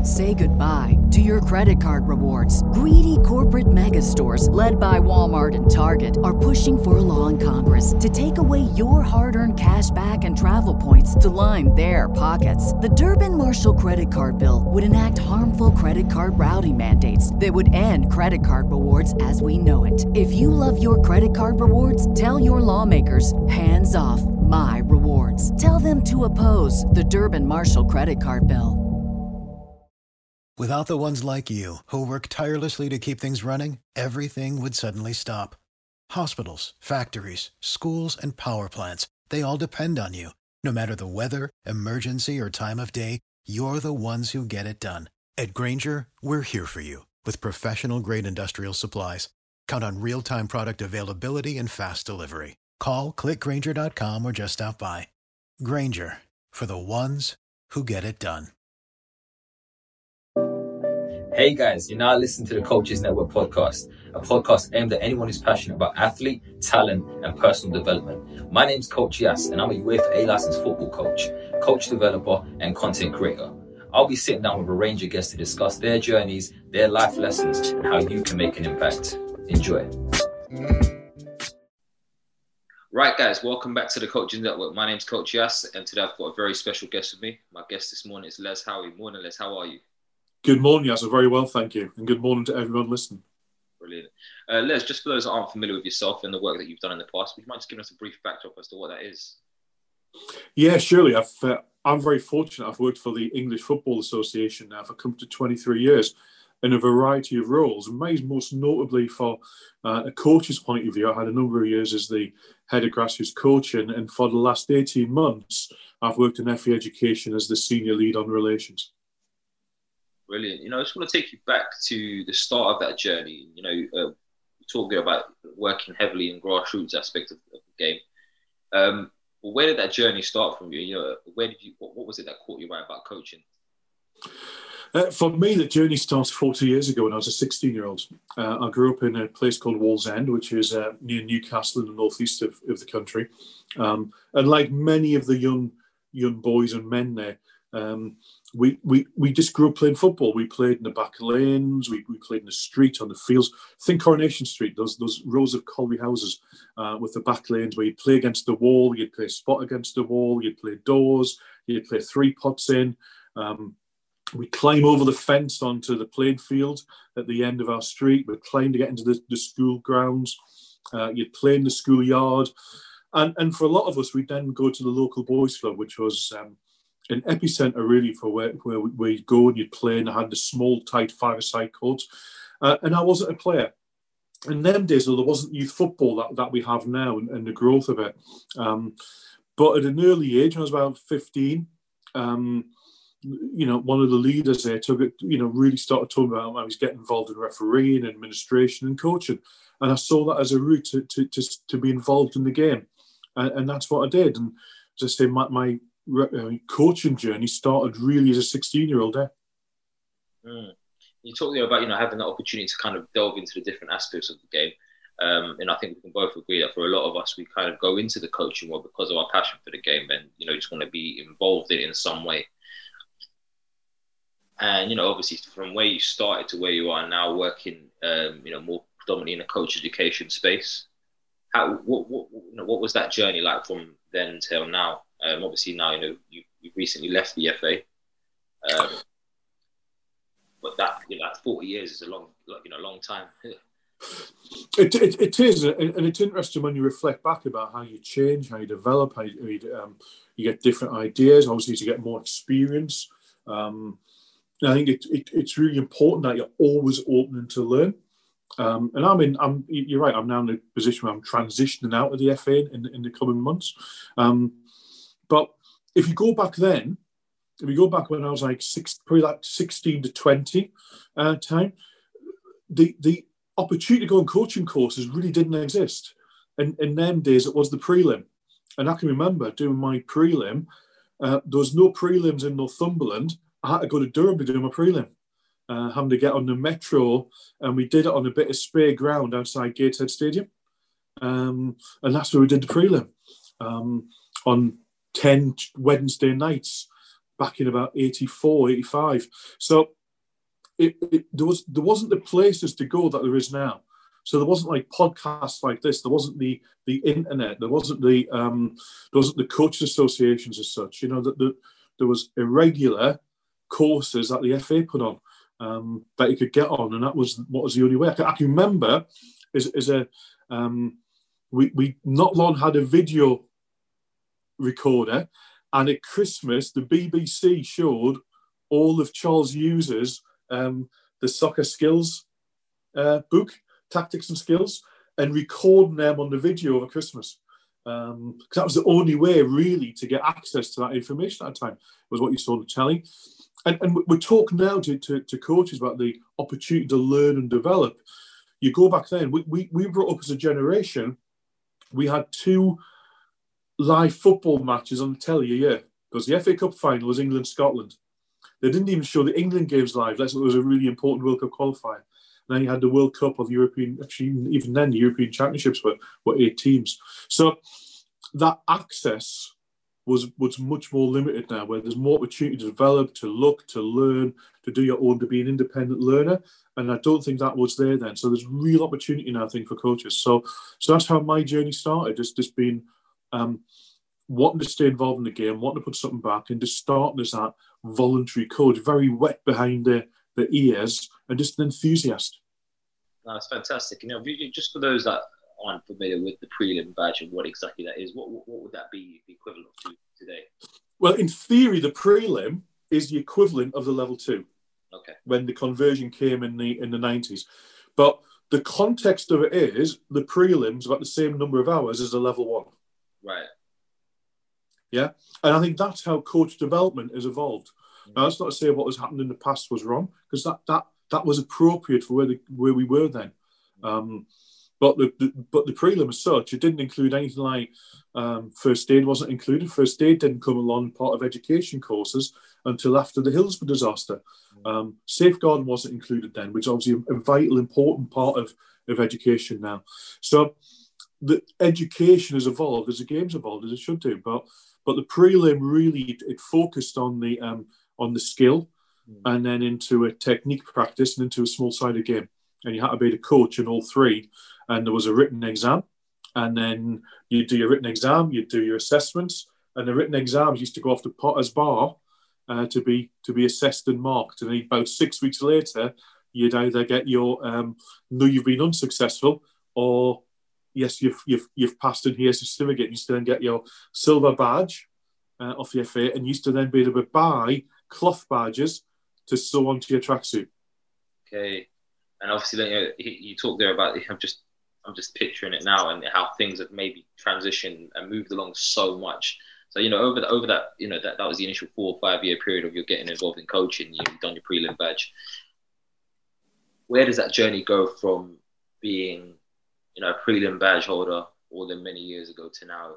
Say goodbye to your credit card rewards. Greedy corporate mega stores, led by Walmart and Target, are pushing for a law in Congress to take away your hard-earned cash back and travel points to line their pockets. The Durbin-Marshall credit card bill would enact harmful credit card routing mandates that would end credit card rewards as we know it. If you love your credit card rewards, tell your lawmakers, hands off my rewards. Tell them to oppose the Durbin-Marshall credit card bill. Without the ones like you, who work tirelessly to keep things running, everything would suddenly stop. Hospitals, factories, schools, and power plants, they all depend on you. No matter the weather, emergency, or time of day, you're the ones who get it done. At Grainger, we're here for you with professional-grade industrial supplies. Count on real-time product availability and fast delivery. Call, click Grainger.com, or just stop by. Grainger, for the ones who get it done. Hey guys, you're now listening to the Coaches Network podcast, a podcast aimed at anyone who's passionate about athlete, talent, and personal development. My name's Coach Yas, and I'm a UEFA A licensed football coach, coach developer, and content creator. I'll be sitting down with a range of guests to discuss their journeys, their life lessons, and how you can make an impact. Enjoy. Right guys, welcome back to the Coaches Network. My name's Coach Yas, and today I've got a very special guest with me. My guest this morning is Les Howie. Morning, Les. How are you? Good morning, Yas. Very well, thank you. And good morning to everyone listening. Brilliant. Les, just for those that aren't familiar with yourself and the work that you've done in the past, would you mind just giving us a brief backdrop as to what that is? Yeah, surely. I'm very fortunate. I've worked for the English Football Association now for come to 23 years in a variety of roles. And most notably for a coach's point of view, I had a number of years as the head of grassroots coaching. And for the last 18 months, I've worked in FE Education as the senior lead on relations. Brilliant. I just want to take you back to the start of that journey. You talking about working heavily in grassroots aspect of the game. Where did that journey start from you? What was it that caught you right about coaching? For me, the journey started 40 years ago when I was a 16-year-old. I grew up in a place called Wallsend, which is near Newcastle in the northeast of the country. And like many of the young boys and men there, we just grew up playing football. We played in the back lanes. We played in the street, on the fields. Think Coronation Street, those rows of colliery houses with the back lanes where you'd play against the wall, you'd play spot against the wall, you'd play doors, you'd play three pots in. We'd climb over the fence onto the playing field at the end of our street. We'd climb to get into the school grounds. You'd play in the schoolyard. And for a lot of us, we'd then go to the local boys club, which was an epicentre really for where you'd go and you'd play, and I had the small, tight five-a-side courts. And I wasn't a player. In them days, though, there wasn't youth football that we have now and the growth of it. But at an early age, when I was about 15, one of the leaders there took it, really started talking about how I was getting involved in refereeing, administration and coaching. And I saw that as a route to be involved in the game. And that's what I did. And as I say, my coaching journey started really as a 16-year-old there. You talked there about having the opportunity to kind of delve into the different aspects of the game, and I think we can both agree that for a lot of us, we kind of go into the coaching world because of our passion for the game, and just want to be involved in it in some way. And obviously, from where you started to where you are now, working more predominantly in a coach education space, what was that journey like from then until now? Obviously now you've recently left the FA, but that 40 years is a long time. It is, and it's interesting when you reflect back about how you change, how you develop, how you get different ideas. Obviously, to get more experience. I think it's really important that you're always open to learn. And you're right. I'm now in a position where I'm transitioning out of the FA in the coming months. But if you go back when I was probably like 16 to 20 time, the opportunity to go on coaching courses really didn't exist. And in them days, it was the prelim. And I can remember doing my prelim. There was no prelims in Northumberland. I had to go to Durham to do my prelim. Having to get on the metro, and we did it on a bit of spare ground outside Gateshead Stadium. And that's where we did the prelim on 10 Wednesday nights. back in about 84, 85. So there wasn't the places to go that there is now. So there wasn't like podcasts like this. There wasn't the internet. There wasn't the coaches associations as such. There was irregular courses that the FA put on that you could get on, and that was what was the only way. I can remember we not long had a video recorder, and at Christmas the BBC showed all of Charles Hughes's the soccer skills book, Tactics and Skills, and recording them on the video over Christmas. Because that was the only way really to get access to that information at that time, was what you saw on the telly. And we're talking now to coaches about the opportunity to learn and develop. You go back then, we brought up as a generation, we had 2 live football matches on the telly a year. Because the FA Cup final was England-Scotland. They didn't even show the England games live. It was a really important World Cup qualifier. And then you had the World Cup of European, actually even then the European Championships were 8 teams. So that access was much more limited now, where there's more opportunity to develop, to look, to learn, to do your own, to be an independent learner. And I don't think that was there then. So there's real opportunity now, I think, for coaches. So that's how my journey started, just being wanting to stay involved in the game, wanting to put something back, and just starting as that voluntary coach, very wet behind the ears, and just an enthusiast. That's fantastic. Just for those that aren't familiar with the prelim badge and what exactly that is, what would that be the equivalent to today? Well, in theory, the prelim is the equivalent of the level 2. Okay. When the conversion came in the 90s. But the context of it is the prelim's about the same number of hours as a level 1. Right. Yeah. And I think that's how coach development has evolved. Now, that's not to say what has happened in the past was wrong, because that was appropriate for where we were then. But the prelim as such, it didn't include anything like first aid wasn't included. First aid didn't come along part of education courses until after the Hillsborough disaster. Safeguarding wasn't included then, which is obviously a vital, important part of education now. So the education has evolved as the game's evolved, as it should do. But the prelim really, it focused on the skill, and then into a technique practice and into a small-sided game. And you had to be the coach in all 3. And there was a written exam. And then you do your written exam, you do your assessments. And the written exams used to go off to Potter's Bar to be assessed and marked. And then about 6 weeks later, you'd either get your no, you've been unsuccessful, or yes, you've passed, and here's your certificate. You used to then get your silver badge off the FA, and you used to then be able to buy cloth badges to sew onto your tracksuit. Okay, and obviously, you talked there about I'm just picturing it now, and how things have maybe transitioned and moved along so much. So over that that was the initial 4 or 5 year period of you getting involved in coaching. You've done your prelim badge. Where does that journey go from being a prelim badge holder all the many years ago to now?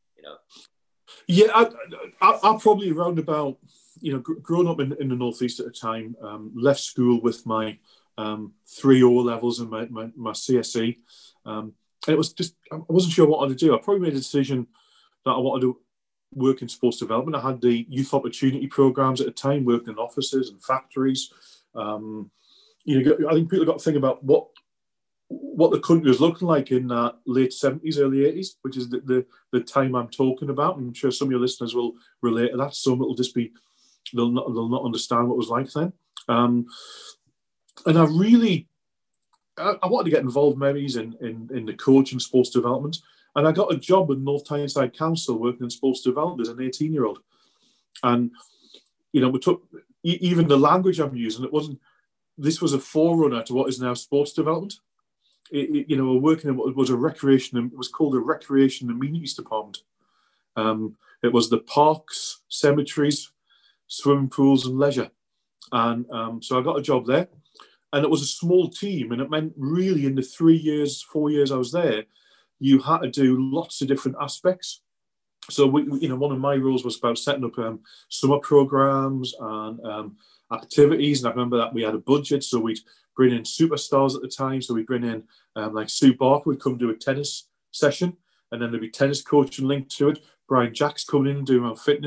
Yeah, I probably around about growing up in the Northeast at the time, left school with my 3 O levels and my CSE. And it was just, I wasn't sure what I wanted to do. I probably made a decision that I wanted to work in sports development. I had the youth opportunity programs at the time, working in offices and factories. I think people got to think about what the country was looking like in the late 70s, early 80s, which is the time I'm talking about. I'm sure some of your listeners will relate to that. Some it'll just be, they'll not understand what it was like then. And I wanted to get involved maybe in the coaching sports development. And I got a job with North Tyneside Council working in sports development as an 18-year-old. And, we took, even the language I'm using, this was a forerunner to what is now sports development. We're working in what was it was called a recreation amenities department. It was the parks, cemeteries, swimming pools and leisure. And so I got a job there. And it was a small team, and it meant really in the 4 years I was there, you had to do lots of different aspects. So, one of my roles was about setting up summer programs and activities. And I remember that we had a budget, so we'd bring in superstars at the time. So we'd bring in, like Sue Barker would come do a tennis session, and then there'd be tennis coaching linked to it. Brian Jack's coming in and doing our fitness.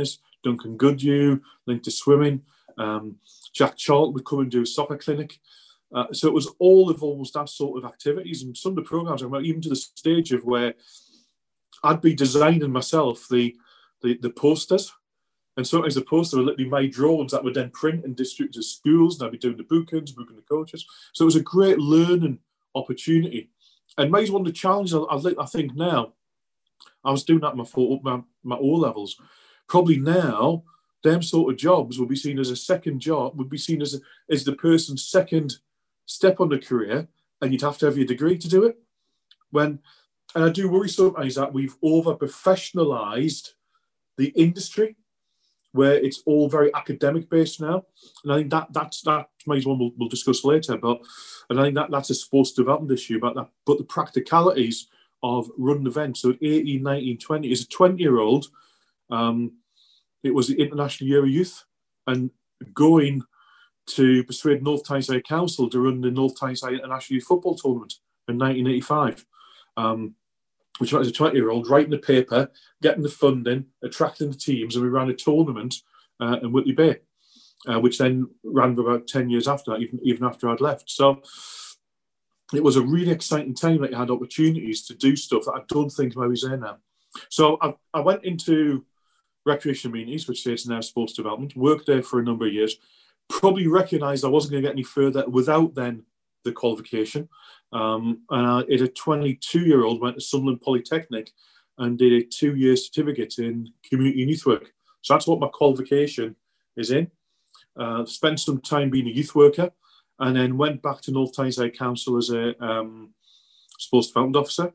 Duncan Goodyew, linked to swimming. Jack Charlton would come and do a soccer clinic. So it was all of almost that sort of activities. And some of the programs, I went even to the stage of where I'd be designing myself the posters. And sometimes the posters were literally my drawings that would then print and distribute to schools. And I'd be doing the bookings, booking the coaches. So it was a great learning opportunity. And maybe one of the challenges I think now, I was doing that in my O levels. Probably now, them sort of jobs will be seen as a second job, would be seen as the person's second step on the career, and you'd have to have your degree to do it. And I do worry sometimes that we've over-professionalised the industry, where it's all very academic based now. And I think that's maybe one we'll discuss later. And I think that's a sports development issue about that. But the practicalities of running events. So at 18, 19, 20, as a 20-year-old, it was the International Year of Youth, and going to persuade North Tyneside Council to run the North Tyneside International Youth Football Tournament in 1985, which was a 20-year-old writing the paper, getting the funding, attracting the teams, and we ran a tournament in Whitley Bay, which then ran for about 10 years after that, even after I'd left. So it was a really exciting time that you had opportunities to do stuff that I don't think maybe is there now. So I went into recreation amenities, which is now sports development, worked there for a number of years, probably recognised I wasn't going to get any further without then the qualification. And as a 22-year-old, went to Sunderland Polytechnic and did a 2-year certificate in community and youth work. So that's what my qualification is in. Spent some time being a youth worker, and then went back to North Tyneside Council as a sports development officer.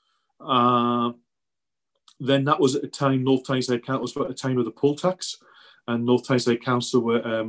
Then that was at the time, North Tyneside Council was at the time of the poll tax, and North Tyneside Council were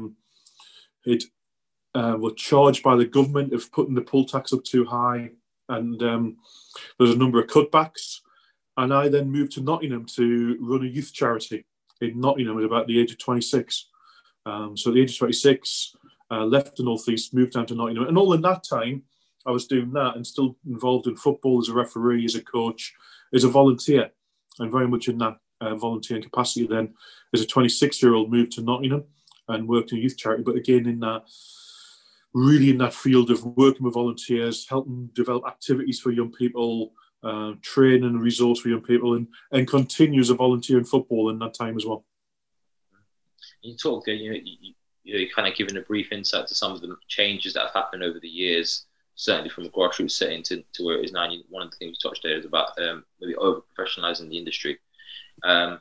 charged by the government of putting the poll tax up too high, and there was a number of cutbacks. And I then moved to Nottingham to run a youth charity in Nottingham at about the age of 26. So at the age of 26, left the North East, moved down to Nottingham. And all in that time, I was doing that and still involved in football as a referee, as a coach, as a volunteer, and very much in that volunteering capacity. Then, as a 26-year-old, moved to Nottingham and worked in a youth charity, but again in that field of working with volunteers, helping develop activities for young people, training and resource for young people, and continue as a volunteer in football in that time as well. You talked, you kind of given a brief insight to some of the changes that have happened over the years, certainly from a grassroots setting to where it is now. One of the things we touched there is about maybe over-professionalising the industry. I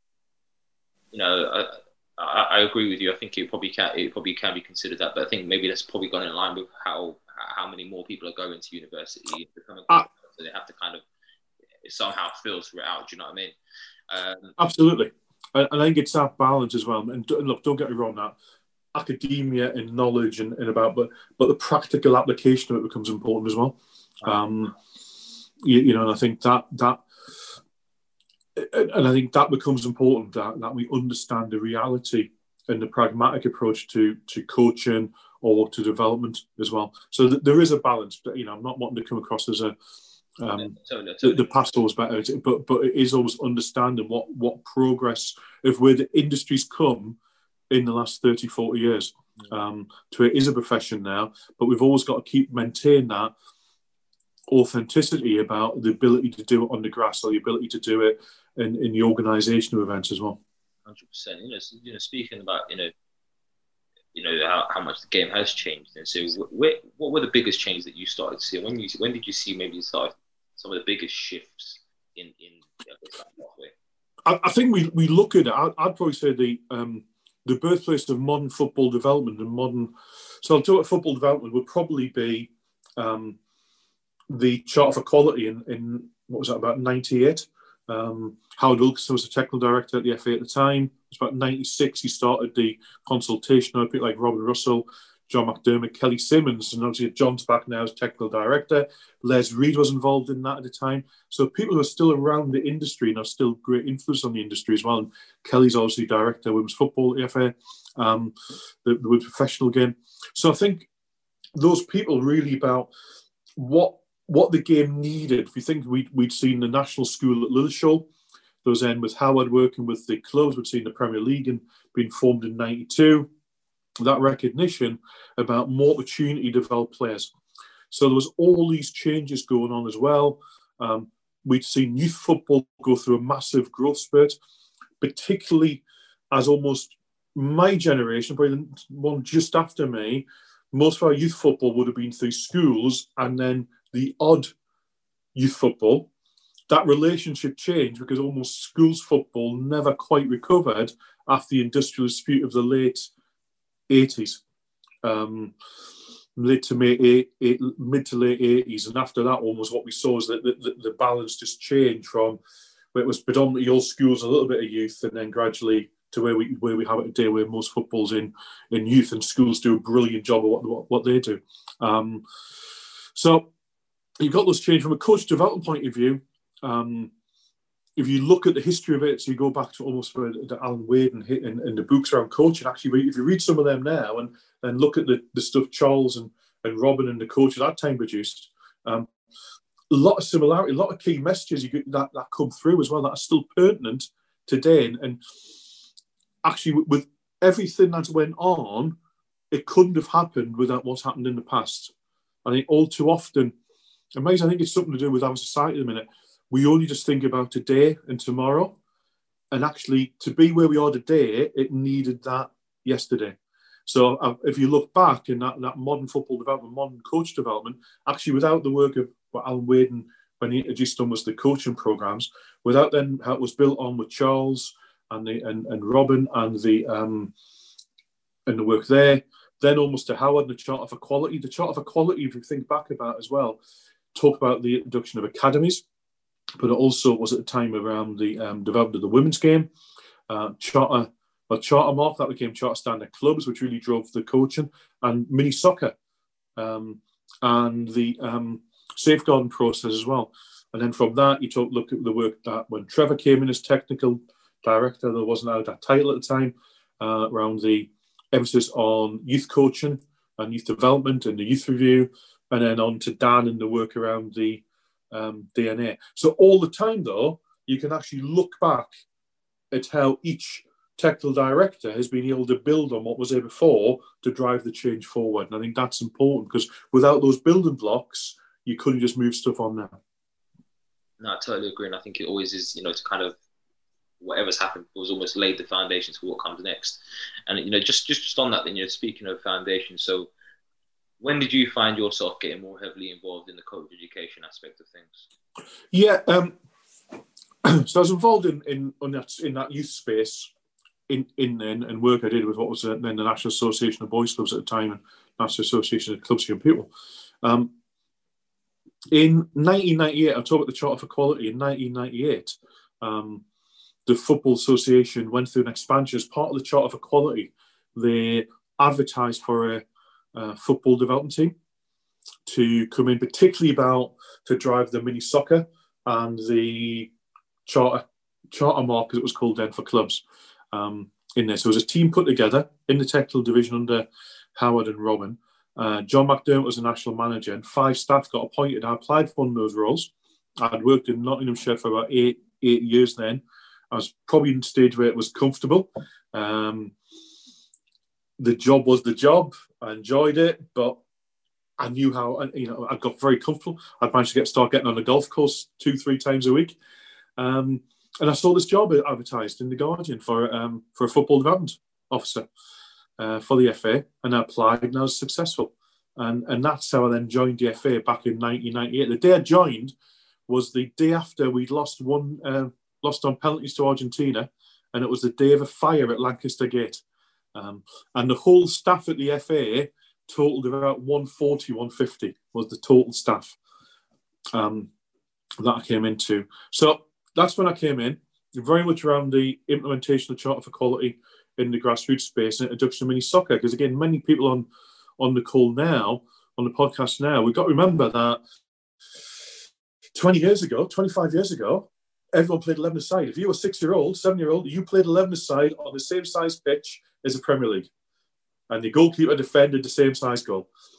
agree with you. I think it probably can be considered that, but I think maybe that's probably gone in line with how many more people are going to university. So they have to kind of somehow filter it out. Do you know what I mean? Absolutely. I think it's that balance as well. And look, don't get me wrong, that academia and knowledge and about, but the practical application of it becomes important as well. And I think that becomes important, that we understand the reality and the pragmatic approach to coaching or to development as well. So there is a balance. But, I'm not wanting to come across as the past always better, but it is always understanding what progress of where the industry's come in the last 30, 40 years. To it is a profession now, but we've always got to maintain that authenticity about the ability to do it on the grass, or the ability to do it in the organisation of events as well. 100%. Speaking about how much the game has changed, and so what were the biggest changes that you started to see? When did you see maybe some of the biggest shifts in that pathway? I think we look at it. I'd probably say the birthplace of modern football development and modern. So I'll talk about football development would probably be the Charter for Quality in what was that, about 98. Howard Wilkinson was the technical director at the FA at the time. It was about 96. He started the consultation with people like Robin Russell, John McDermott, Kelly Simmons, and obviously John's back now as technical director. Les Reed was involved in that at the time. So people who are still around the industry and are still great influence on the industry as well. And Kelly's obviously director of women's football at the FA, the women's professional game. So I think those people really about what the game needed. If you think we'd seen the national school at Lilleshall, There was then with Howard working with the clubs, we'd seen the Premier League and being formed in 92. That recognition about more opportunity to develop players. So there was all these changes going on as well. We'd seen youth football go through a massive growth spurt, particularly as almost my generation, probably the one just after me, most of our youth football would have been through schools and then the odd youth football. That relationship changed because almost schools football never quite recovered after the industrial dispute of the late 80s. Mid to late 80s, and after that, almost what we saw is that the balance just changed from where it was predominantly all schools, a little bit of youth, and then gradually to where we have it today, where most football's in youth, and schools do a brilliant job of what they do. So you've got those change from a coach development point of view. If you look at the history of it, so you go back to almost the Alan Wade and the books around coaching. Actually, if you read some of them now and look at the stuff Charles and Robin and the coaches at that time produced, a lot of similarity, a lot of key messages that come through as well that are still pertinent today. And actually, with everything that went on, it couldn't have happened without what's happened in the past. I think all too often, amazing, I think it's something to do with our society at the minute. We only just think about today and tomorrow. And actually, to be where we are today, it needed that yesterday. So if you look back in that modern football development, modern coach development, actually without the work of what Alan Wade and when he introduced them was the coaching programs, without then how it was built on with Charles and Robin and the work there, then almost to Howard and the Charter for Quality. The Charter for Quality, if you think back about as well, talk about the introduction of academies, but it also was at the time around the development of the women's game. Charter Mark, that became Charter Standard Clubs, which really drove the coaching, and mini soccer, and the safeguarding process as well. And then from that, you look at the work that when Trevor came in as technical director, there wasn't out that title at the time, around the emphasis on youth coaching and youth development and the youth review, and then on to Dan and the work around the DNA. So all the time, though, you can actually look back at how each technical director has been able to build on what was there before to drive the change forward. And I think that's important because without those building blocks, you couldn't just move stuff on now. No, I totally agree. And I think it always is, to kind of whatever's happened was almost laid the foundations for what comes next. And, just on that, then, speaking of foundation, so when did you find yourself getting more heavily involved in the coach education aspect of things? Yeah, so I was involved in that youth space and work I did with what was then the National Association of Boys Clubs at the time and National Association of Clubs Young People. In 1998, I'll talk about the Charter for Quality. In 1998, the Football Association went through an expansion as part of the Charter for Quality. They advertised for a football development team to come in, particularly to drive the mini soccer and the charter mark, as it was called then, for clubs in there. So it was a team put together in the technical division under Howard and Robin. John McDermott was the national manager, and 5 staff got appointed. I applied for one of those roles. I'd worked in Nottinghamshire for about eight years then. I was probably in a stage where it was comfortable. The job was the job. I enjoyed it, but I knew how, I got very comfortable. I'd managed to start getting on the golf course 2-3 times a week. And I saw this job advertised in The Guardian for a football development officer for the FA, and I applied and I was successful. And that's how I then joined the FA back in 1998. The day I joined was the day after we'd lost on penalties to Argentina, and it was the day of a fire at Lancaster Gate. And the whole staff at the FA totaled about 140, 150 was the total staff that I came into. So that's when I came in, very much around the implementation of the Charter for Quality in the grassroots space and introduction of mini soccer. Because again, many people on the call now, on the podcast now, we've got to remember that 20 years ago, 25 years ago, everyone played 11-a-side. If you were a 6-year-old, 7-year-old, you played 11-a-side on the same size pitch as a Premier League. And the goalkeeper defended the same size goal.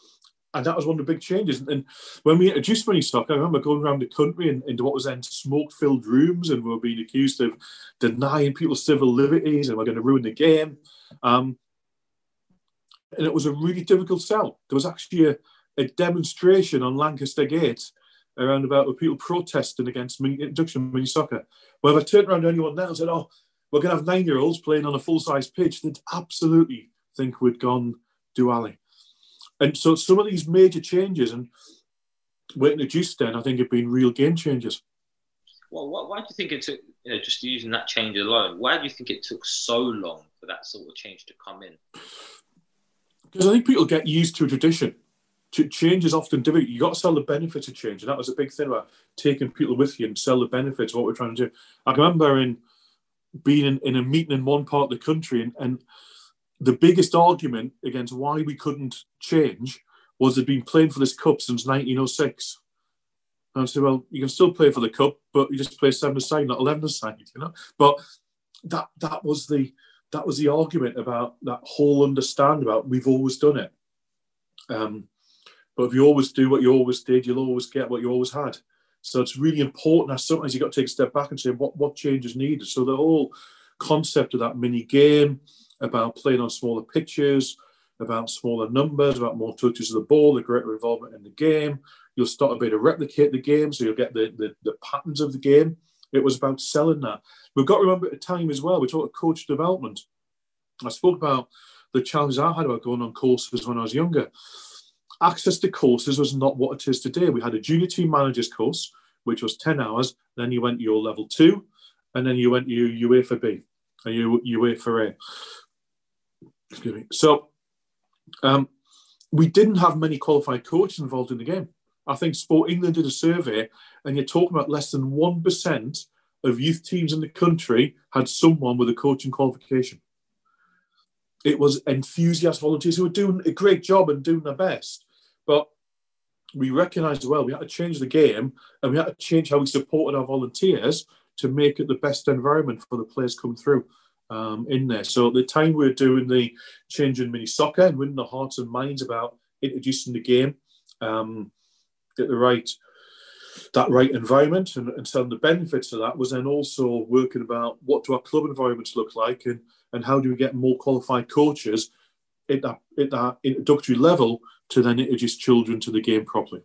And that was one of the big changes. And when we introduced mini soccer, I remember going around the country into what was then smoke-filled rooms, and we were being accused of denying people civil liberties and we're going to ruin the game. And it was a really difficult sell. There was actually a demonstration on Lancaster Gate around about with people protesting against introduction of mini soccer. Well, if I turned around to anyone now and said, oh, we're going to have 9-year-olds playing on a full-size pitch, they'd absolutely think we'd gone dually. And so some of these major changes and were introduced then, I think, have been real game changers. Well, why do you think it took, just using that change alone, why do you think it took so long for that sort of change to come in? Because I think people get used to a tradition. Change is often difficult. You've got to sell the benefits of change. And that was a big thing about taking people with you and sell the benefits of what we're trying to do. I can remember being in a meeting in one part of the country and the biggest argument against why we couldn't change was they'd been playing for this cup since 1906. And I said, well, you can still play for the cup, but you just play 7-a-side, not 11-a-side, But that was the argument about that whole understand about we've always done it. But if you always do what you always did, you'll always get what you always had. So it's really important. Sometimes you've got to take a step back and say what change is needed. So the whole concept of that mini game, about playing on smaller pitches, about smaller numbers, about more touches of the ball, the greater involvement in the game. You'll start to be able to replicate the game, so you'll get the patterns of the game. It was about selling that. We've got to remember at the time as well, we talked coach development. I spoke about the challenges I had about going on courses when I was younger. Access to courses was not what it is today. We had a junior team manager's course, which was 10 hours. Then you went to your level 2, and then you went to your UEFA B and your UEFA A. Excuse me. So we didn't have many qualified coaches involved in the game. I think Sport England did a survey, and you're talking about less than 1% of youth teams in the country had someone with a coaching qualification. It was enthusiast volunteers who were doing a great job and doing their best. But we recognised as well we had to change the game, and we had to change how we supported our volunteers to make it the best environment for the players coming through. In there. So at the time we were doing the change in mini soccer and winning the hearts and minds about introducing the game, get that right environment and selling the benefits of that, was then also working about what do our club environments look like and how do we get more qualified coaches at that introductory level to then introduce children to the game properly.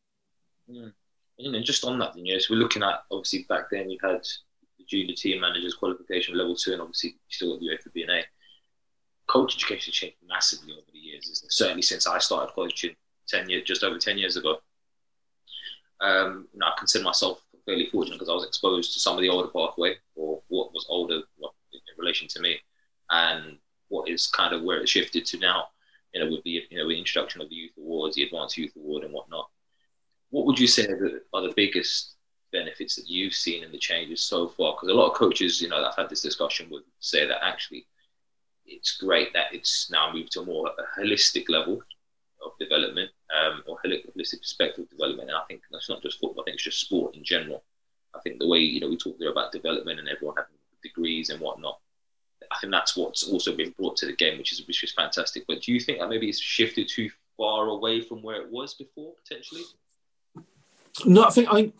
And just on that, so we're looking at, obviously back then you had junior team managers qualification level 2, and obviously you still got the UEFA B and A. Coach education changed massively over the years, isn't it? Certainly since I started coaching just over 10 years ago. I consider myself fairly fortunate because I was exposed to some of the older pathway, or what was older in relation to me, and what is kind of where it shifted to now. With the the introduction of the youth awards, the advanced youth award, and whatnot. What would you say are the biggest benefits that you've seen in the changes so far? Because a lot of coaches, I've had this discussion with, say that actually it's great that it's now moved to a more holistic level of development, or holistic perspective of development. And I think that's not just football, I think it's just sport in general. I think the way, we talk there about development and everyone having degrees and whatnot, I think that's what's also been brought to the game, which is fantastic. But do you think that maybe it's shifted too far away from where it was before, potentially? No, I think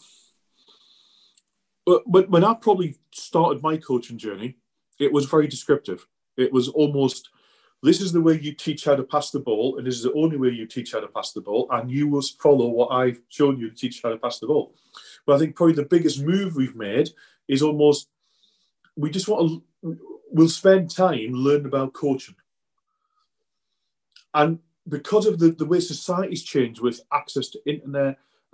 when I probably started my coaching journey, it was very descriptive. It was almost, this is the way you teach how to pass the ball, and this is the only way you teach how to pass the ball, and you will follow what I've shown you to teach how to pass the ball. But I think probably the biggest move we've made is almost, we'll spend time learning about coaching. And because of the way society's changed with access to internet,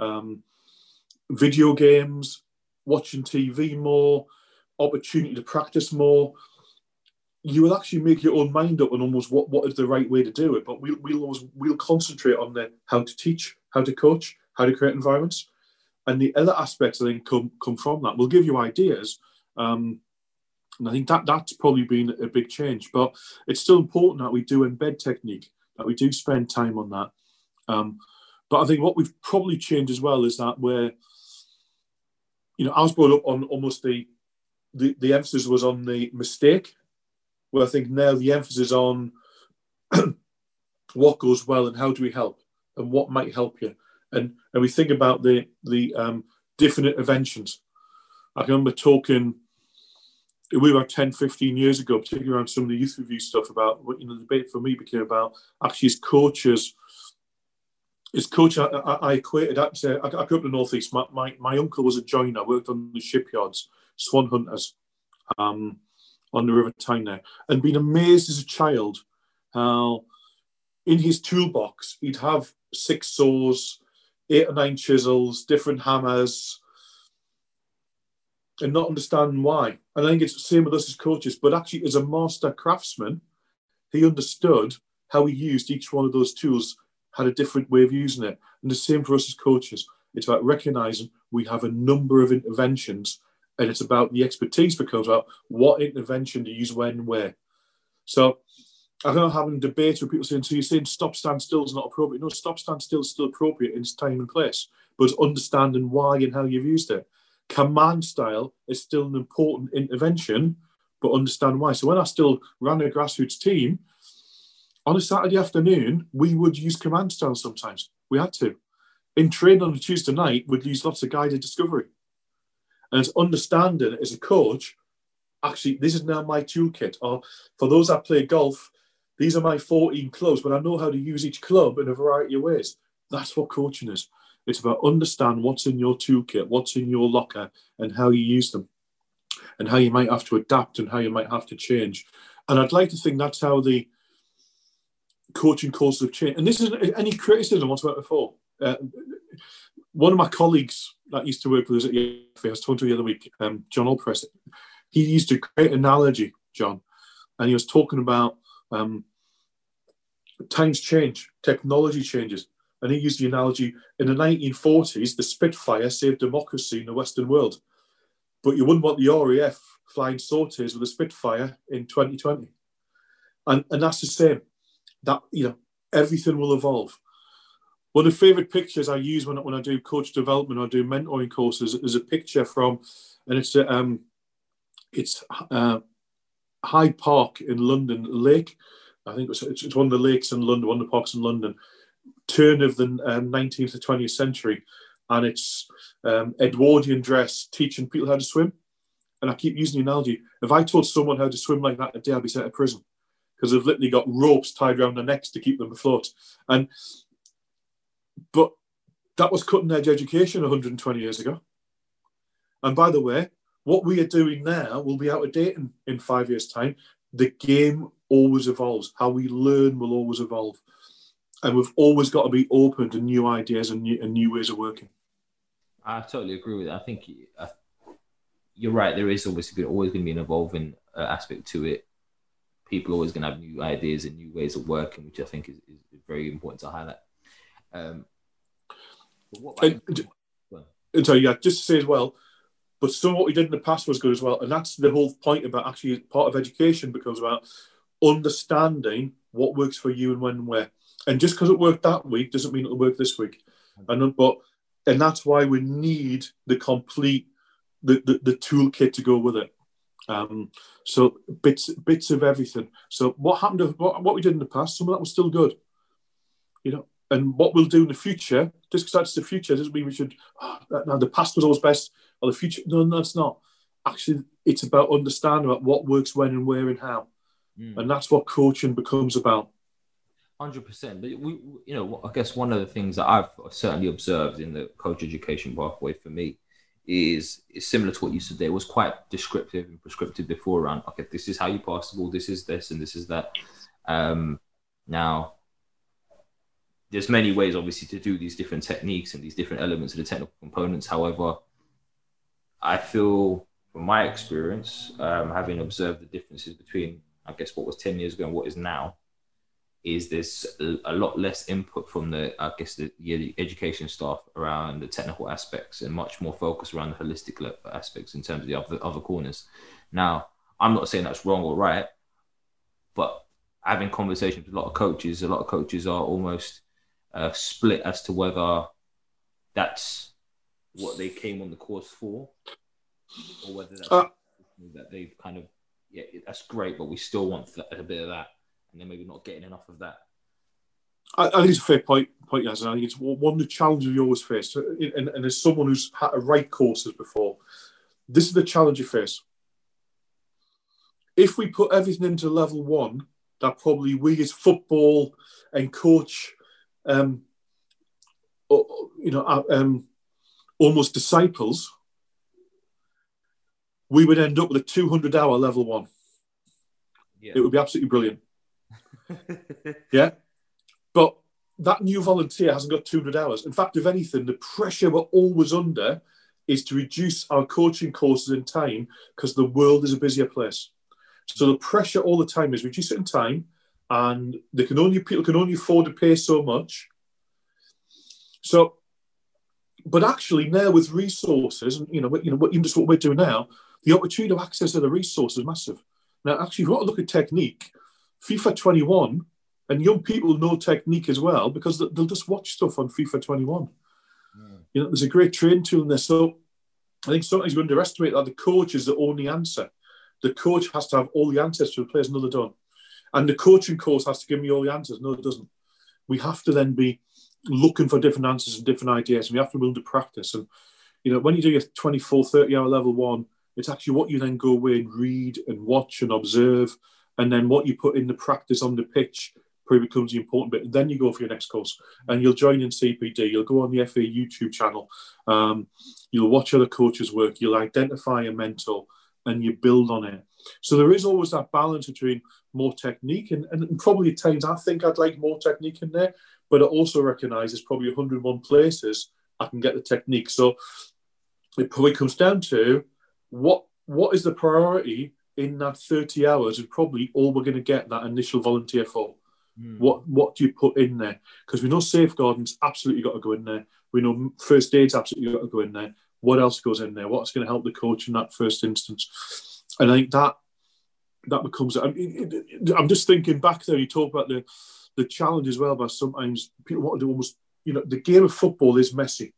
video games, watching TV more, opportunity to practice more, you will actually make your own mind up on almost what is the right way to do it. But we'll concentrate on how to teach, how to coach, how to create environments. And the other aspects, I think, come from that. We'll give you ideas. And I think that's probably been a big change. But it's still important that we do embed technique, that we do spend time on that. But I think what we've probably changed as well is that where, I was brought up on almost the emphasis was on the mistake, where I think now the emphasis on what goes well and how do we help. and what might help you. And we think about the different interventions. I can remember talking, we were 10, 15 years ago, particularly around some of the youth review stuff about, the debate for me became about actually as coaches, I equated that to, I grew up in the North East. My uncle was a joiner, worked on the shipyards, swan hunters, on the River Tyne there, and been amazed as a child how in his toolbox he'd have 6 saws, 8 or 9 chisels, different hammers, and not understanding why. And I think it's the same with us as coaches, but actually as a master craftsman, he understood how he used each one of those tools, had a different way of using it. And the same for us as coaches. It's about recognizing we have a number of interventions, and it's about the expertise becomes about what intervention to use when and where. So I don't know, having debates with people saying, so you're saying stop, stand still is not appropriate. No, stop, stand still is still appropriate in its time and place, but understanding why and how you've used it. Command style is still an important intervention, but understand why. So when I still ran a grassroots team, on a Saturday afternoon, we would use command style sometimes. We had to. In training on a Tuesday night, we'd use lots of guided discovery. And it's understanding as a coach, actually, this is now my toolkit. Or for those that play golf, these are my 14 clubs, but I know how to use each club in a variety of ways. That's what coaching is. It's about understand what's in your toolkit, what's in your locker, and how you use them, and how you might have to adapt and how you might have to change. And I'd like to think that's how the coaching courses have changed. And this isn't any criticism whatsoever before. One of my colleagues that used to work with us at the FA, I was talking to the other week, John Allpress, he used a great analogy, John, and he was talking about times change, technology changes. And he used the analogy, in the 1940s, the Spitfire saved democracy in the Western world. But you wouldn't want the RAF flying sorties with a Spitfire in 2020. And that's the same. That, everything will evolve. One of the favourite pictures I use when I do coach development or do mentoring courses is a picture from, and it's Hyde Park in London, lake. I think it's one of the lakes in London, one of the parks in London, turn of the 19th to 20th century. And it's Edwardian dress, teaching people how to swim. And I keep using the analogy, if I taught someone how to swim like that today, I'd be sent to prison, because they've literally got ropes tied around their necks to keep them afloat. But that was cutting edge education 120 years ago. And by the way, what we are doing now will be out of date in 5 years' time. The game always evolves. How we learn will always evolve. And we've always got to be open to new ideas and new ways of working. I totally agree with that. I think you're right. There is always going to be an evolving aspect to it. People are always going to have new ideas and new ways of working, which I think is very important to highlight. So yeah, just to say as well, but some of what we did in the past was good as well. And that's the whole point about actually part of education becomes about understanding what works for you and when and where. And just because it worked that week doesn't mean it'll work this week. And that's why we need the complete, the toolkit to go with it. So bits of everything. So what happened to what we did in the past, some of that was still good. And what we'll do in the future, just because that's the future, doesn't mean we should, now the past was always best, or the future, no, it's not. Actually, it's about understanding about what works when and where and how. And that's what coaching becomes about. 100%. But I guess one of the things that I've certainly observed in the coach education pathway for me is similar to what you said there. It was quite descriptive and prescriptive before around, okay, this is how you pass the ball, this is this, and this is that. Now, there's many ways, obviously, to do these different techniques and these different elements of the technical components. However, I feel, from my experience, having observed the differences between, I guess, what was 10 years ago and what is now, is there's a lot less input from the education staff around the technical aspects and much more focus around the holistic aspects in terms of the other corners. Now, I'm not saying that's wrong or right, but having conversations with a lot of coaches are almost split as to whether that's what they came on the course for, or whether that's that they've kind of, that's great, but we still want a bit of that, and they're maybe not getting enough of that. I think it's a fair point, point, as I think it's one of the challenges we always face. And as someone who's had to write courses before, this is the challenge you face. If we put everything into level 1, that probably we as football and coach, almost disciples, we would end up with a 200-hour level 1. Yeah. It would be absolutely brilliant. Yeah. But that new volunteer hasn't got 200 hours. In fact, if anything, the pressure we're always under is to reduce our coaching courses in time because the world is a busier place. So the pressure all the time is reduce it in time, and people can only afford to pay so much. So, but actually now with resources, and even just what we're doing now, the opportunity to access to the resources is massive. Now, actually, if you want to look at technique, FIFA 21, and young people know technique as well because they'll just watch stuff on FIFA 21. Yeah. There's a great training tool in there. So I think sometimes we underestimate that the coach is the only answer. The coach has to have all the answers to the players, no, they don't. And the coaching course has to give me all the answers. No, it doesn't. We have to then be looking for different answers and different ideas. And we have to be willing to practice. And, when you do your 24, 30-hour level 1, it's actually what you then go away and read and watch and observe. And then what you put in the practice on the pitch probably becomes the important bit. And then you go for your next course. And you'll join in CPD. You'll go on the FA YouTube channel. You'll watch other coaches work. You'll identify a mentor. And you build on it. So there is always that balance between more technique and probably at times I think I'd like more technique in there, but I also recognise there's probably 101 places I can get the technique. So it probably comes down to what is the priority in that 30 hours and probably all we're going to get that initial volunteer for. What do you put in there? Because we know safeguarding's absolutely got to go in there. We know first aid's absolutely got to go in there. What else goes in there? What's going to help the coach in that first instance? And I think that becomes... I'm just thinking back there, you talk about the challenge as well, but sometimes people want to do almost... the game of football is messy.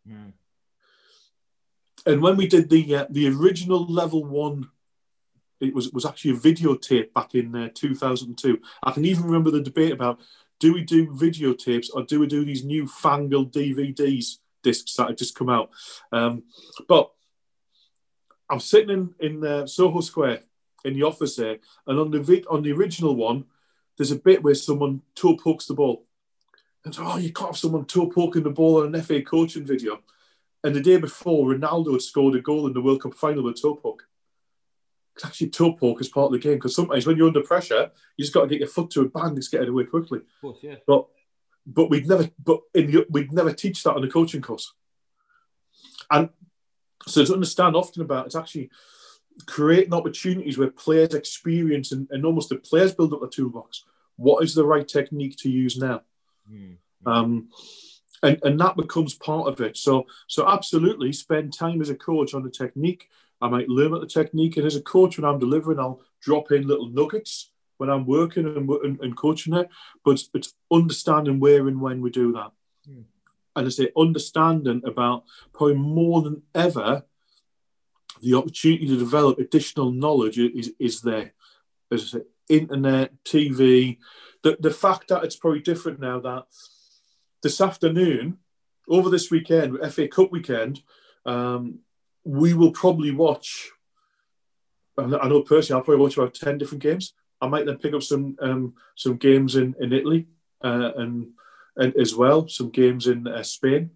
And when we did the original level 1, it was actually a videotape back in 2002. I can even remember the debate about, do we do videotapes or do we do these new fangled DVDs discs that had just come out? But I'm sitting in Soho Square in the office there, and on the original one, there's a bit where someone toe pokes the ball. And so, you can't have someone toe poking the ball on an FA coaching video. And the day before, Ronaldo had scored a goal in the World Cup final with a toe poke. It's actually toe poke is part of the game, because sometimes when you're under pressure, you just got to get your foot to a bang, just get it away quickly. Of course, yeah. But we'd never teach that on the coaching course. And so to understand often about it's actually creating opportunities where players experience and almost the players build up the toolbox. What is the right technique to use now? And that becomes part of it. So absolutely spend time as a coach on the technique. I might learn about the technique, and as a coach, when I'm delivering, I'll drop in little nuggets when I'm working and coaching it. But it's understanding where and when we do that. And I say understanding about probably more than ever, the opportunity to develop additional knowledge is there. As I say, internet, TV, the fact that it's probably different now that this afternoon, over this weekend, FA Cup weekend, we will probably watch, I know personally, I'll probably watch about 10 different games. I might then pick up some games in Italy and as well, some games in Spain.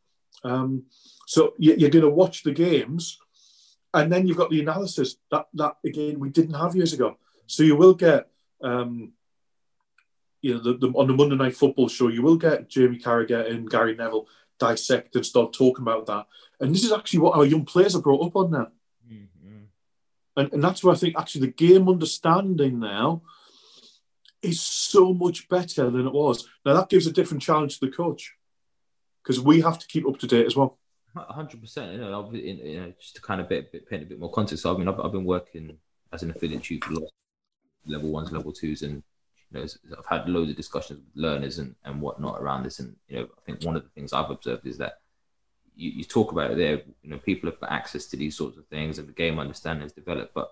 So you're going to watch the games, and then you've got the analysis that again, we didn't have years ago. So you will get, on the Monday Night Football show, you will get Jamie Carragher and Gary Neville dissect and start talking about that. And this is actually what our young players are brought up on now. And that's where I think actually the game understanding now is so much better than it was. Now that gives a different challenge to the coach, because we have to keep up to date as well. 100%. Just to kind of paint a bit more context. So, I've been working as an affiliate tutor for level 1s, level 2s, and I've had loads of discussions with learners and whatnot around this. And I think one of the things I've observed is that you talk about it there. People have got access to these sorts of things, and the game understanding has developed, but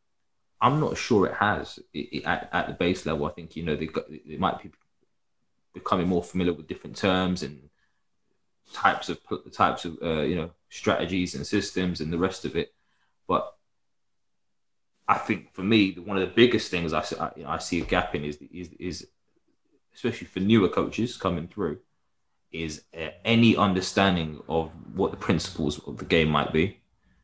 I'm not sure it has at the base level. I think there might be becoming more familiar with different terms and types of strategies and systems and the rest of it. But I think for me, one of the biggest things I see a gap in is especially for newer coaches coming through, is any understanding of what the principles of the game might be.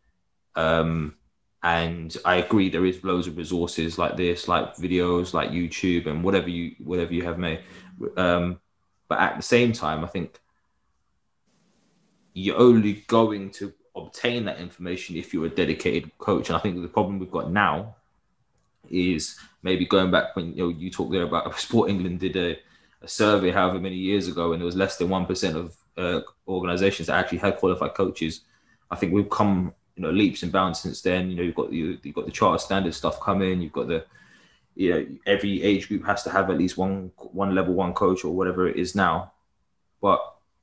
And I agree, there is loads of resources like this, like videos, like YouTube, and whatever you have made. But at the same time, I think you're only going to obtain that information if you're a dedicated coach. And I think the problem we've got now is maybe going back when you talked there about Sport England did a survey however many years ago, and there was less than 1% of organizations that actually had qualified coaches. I think we've come leaps and bounds since then. You've got the charter standard stuff coming. You've got the every age group has to have at least one level one coach or whatever it is now. But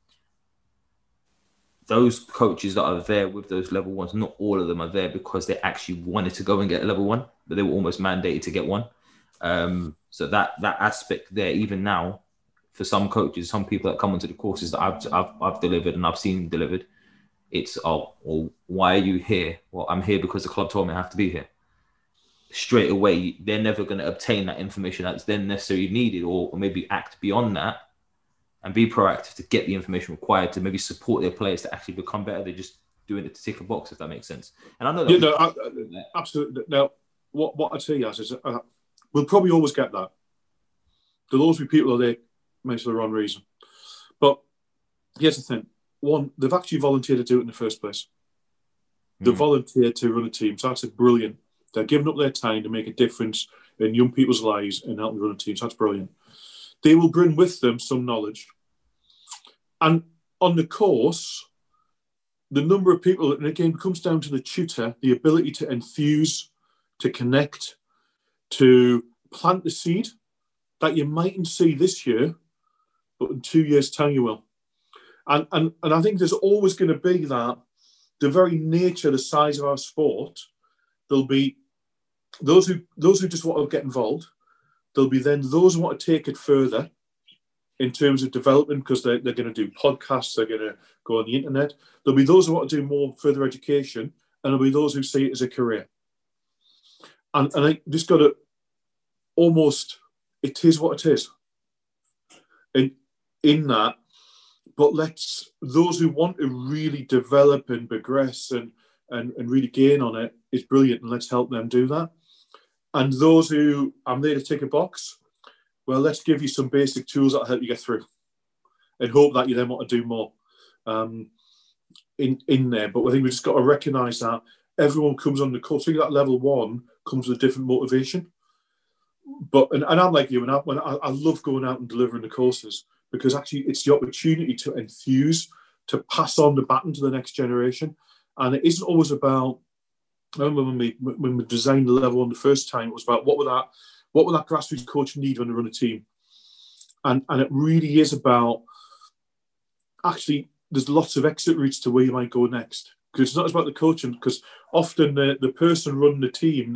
those coaches that are there with those level ones, not all of them are there because they actually wanted to go and get a level one, but they were almost mandated to get one. So that aspect there, even now, for some coaches, some people that come onto the courses that I've delivered and I've seen delivered, it's, well, why are you here? Well, I'm here because the club told me I have to be here. Straight away, they're never going to obtain that information that's then necessarily needed, or maybe act beyond that and be proactive to get the information required to maybe support their players to actually become better. They're just doing it to tick a box, if that makes sense. And I know that. Absolutely. Now, what I'd say is we'll probably always get that. There'll always be people out there maybe for the wrong reason. But here's the thing. One, they've actually volunteered to do it in the first place. They've volunteered to run a team. So that's brilliant. They're giving up their time to make a difference in young people's lives and helping run a team. So that's brilliant. They will bring with them some knowledge. And on the course, the number of people, and again, it comes down to the tutor, the ability to enthuse, to connect, to plant the seed that you mightn't see this year, but in 2 years' time you will. And I think there's always going to be that, the very nature, the size of our sport, there'll be those who just want to get involved. There'll be then those who want to take it further in terms of development, because they're going to do podcasts, they're going to go on the internet. There'll be those who want to do more further education, and there'll be those who see it as a career. And I just got to almost, it is what it is. And in that, but those who want to really develop and progress and really gain on it is brilliant, and let's help them do that. And those who, I'm there to tick a box, well, let's give you some basic tools that'll help you get through and hope that you then want to do more in there. But I think we've just got to recognise that everyone comes on the course. I think that level one comes with a different motivation. But and I'm like you, and I love going out and delivering the courses, because actually it's the opportunity to enthuse, to pass on the baton to the next generation. And it isn't always about, I remember when we designed the level one the first time, it was about what would that grassroots coach need when they run a team? And it really is about, actually, there's lots of exit routes to where you might go next. Because it's not about the coaching, because often the person running the team,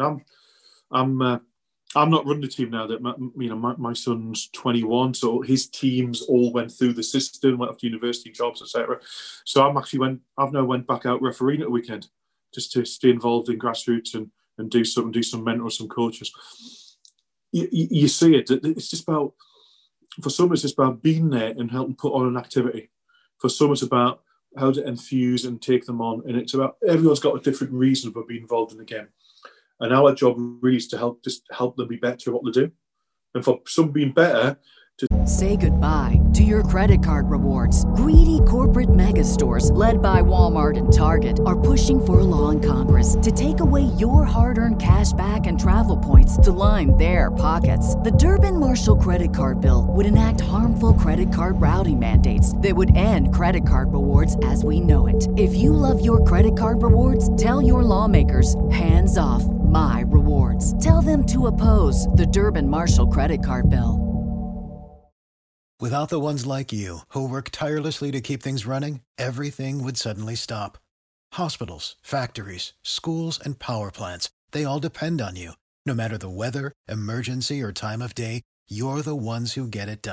I'm not running the team now. That my son's 21, so his teams all went through the system, went off to university, jobs, etc. So I've now went back out refereeing at the weekend, just to stay involved in grassroots and do some mentor, some coaches. You see it. It's just about, for some it's just about being there and helping put on an activity. For some it's about how to enthuse and take them on, and it's about, everyone's got a different reason for being involved in the game. And our job really is to help them be better at what they do. And for some being better, to say goodbye to your credit card rewards. Greedy corporate mega stores, led by Walmart and Target, are pushing for a law in Congress to take away your hard-earned cash back and travel points to line their pockets. The Durbin-Marshall credit card bill would enact harmful credit card routing mandates that would end credit card rewards as we know it. If you love your credit card rewards, tell your lawmakers, hands off my rewards. Tell them to oppose the Durbin-Marshall credit card bill. Without the ones like you, who work tirelessly to keep things running, everything would suddenly stop. Hospitals, factories, schools, and power plants, they all depend on you. No matter the weather, emergency, or time of day, you're the ones who get it done.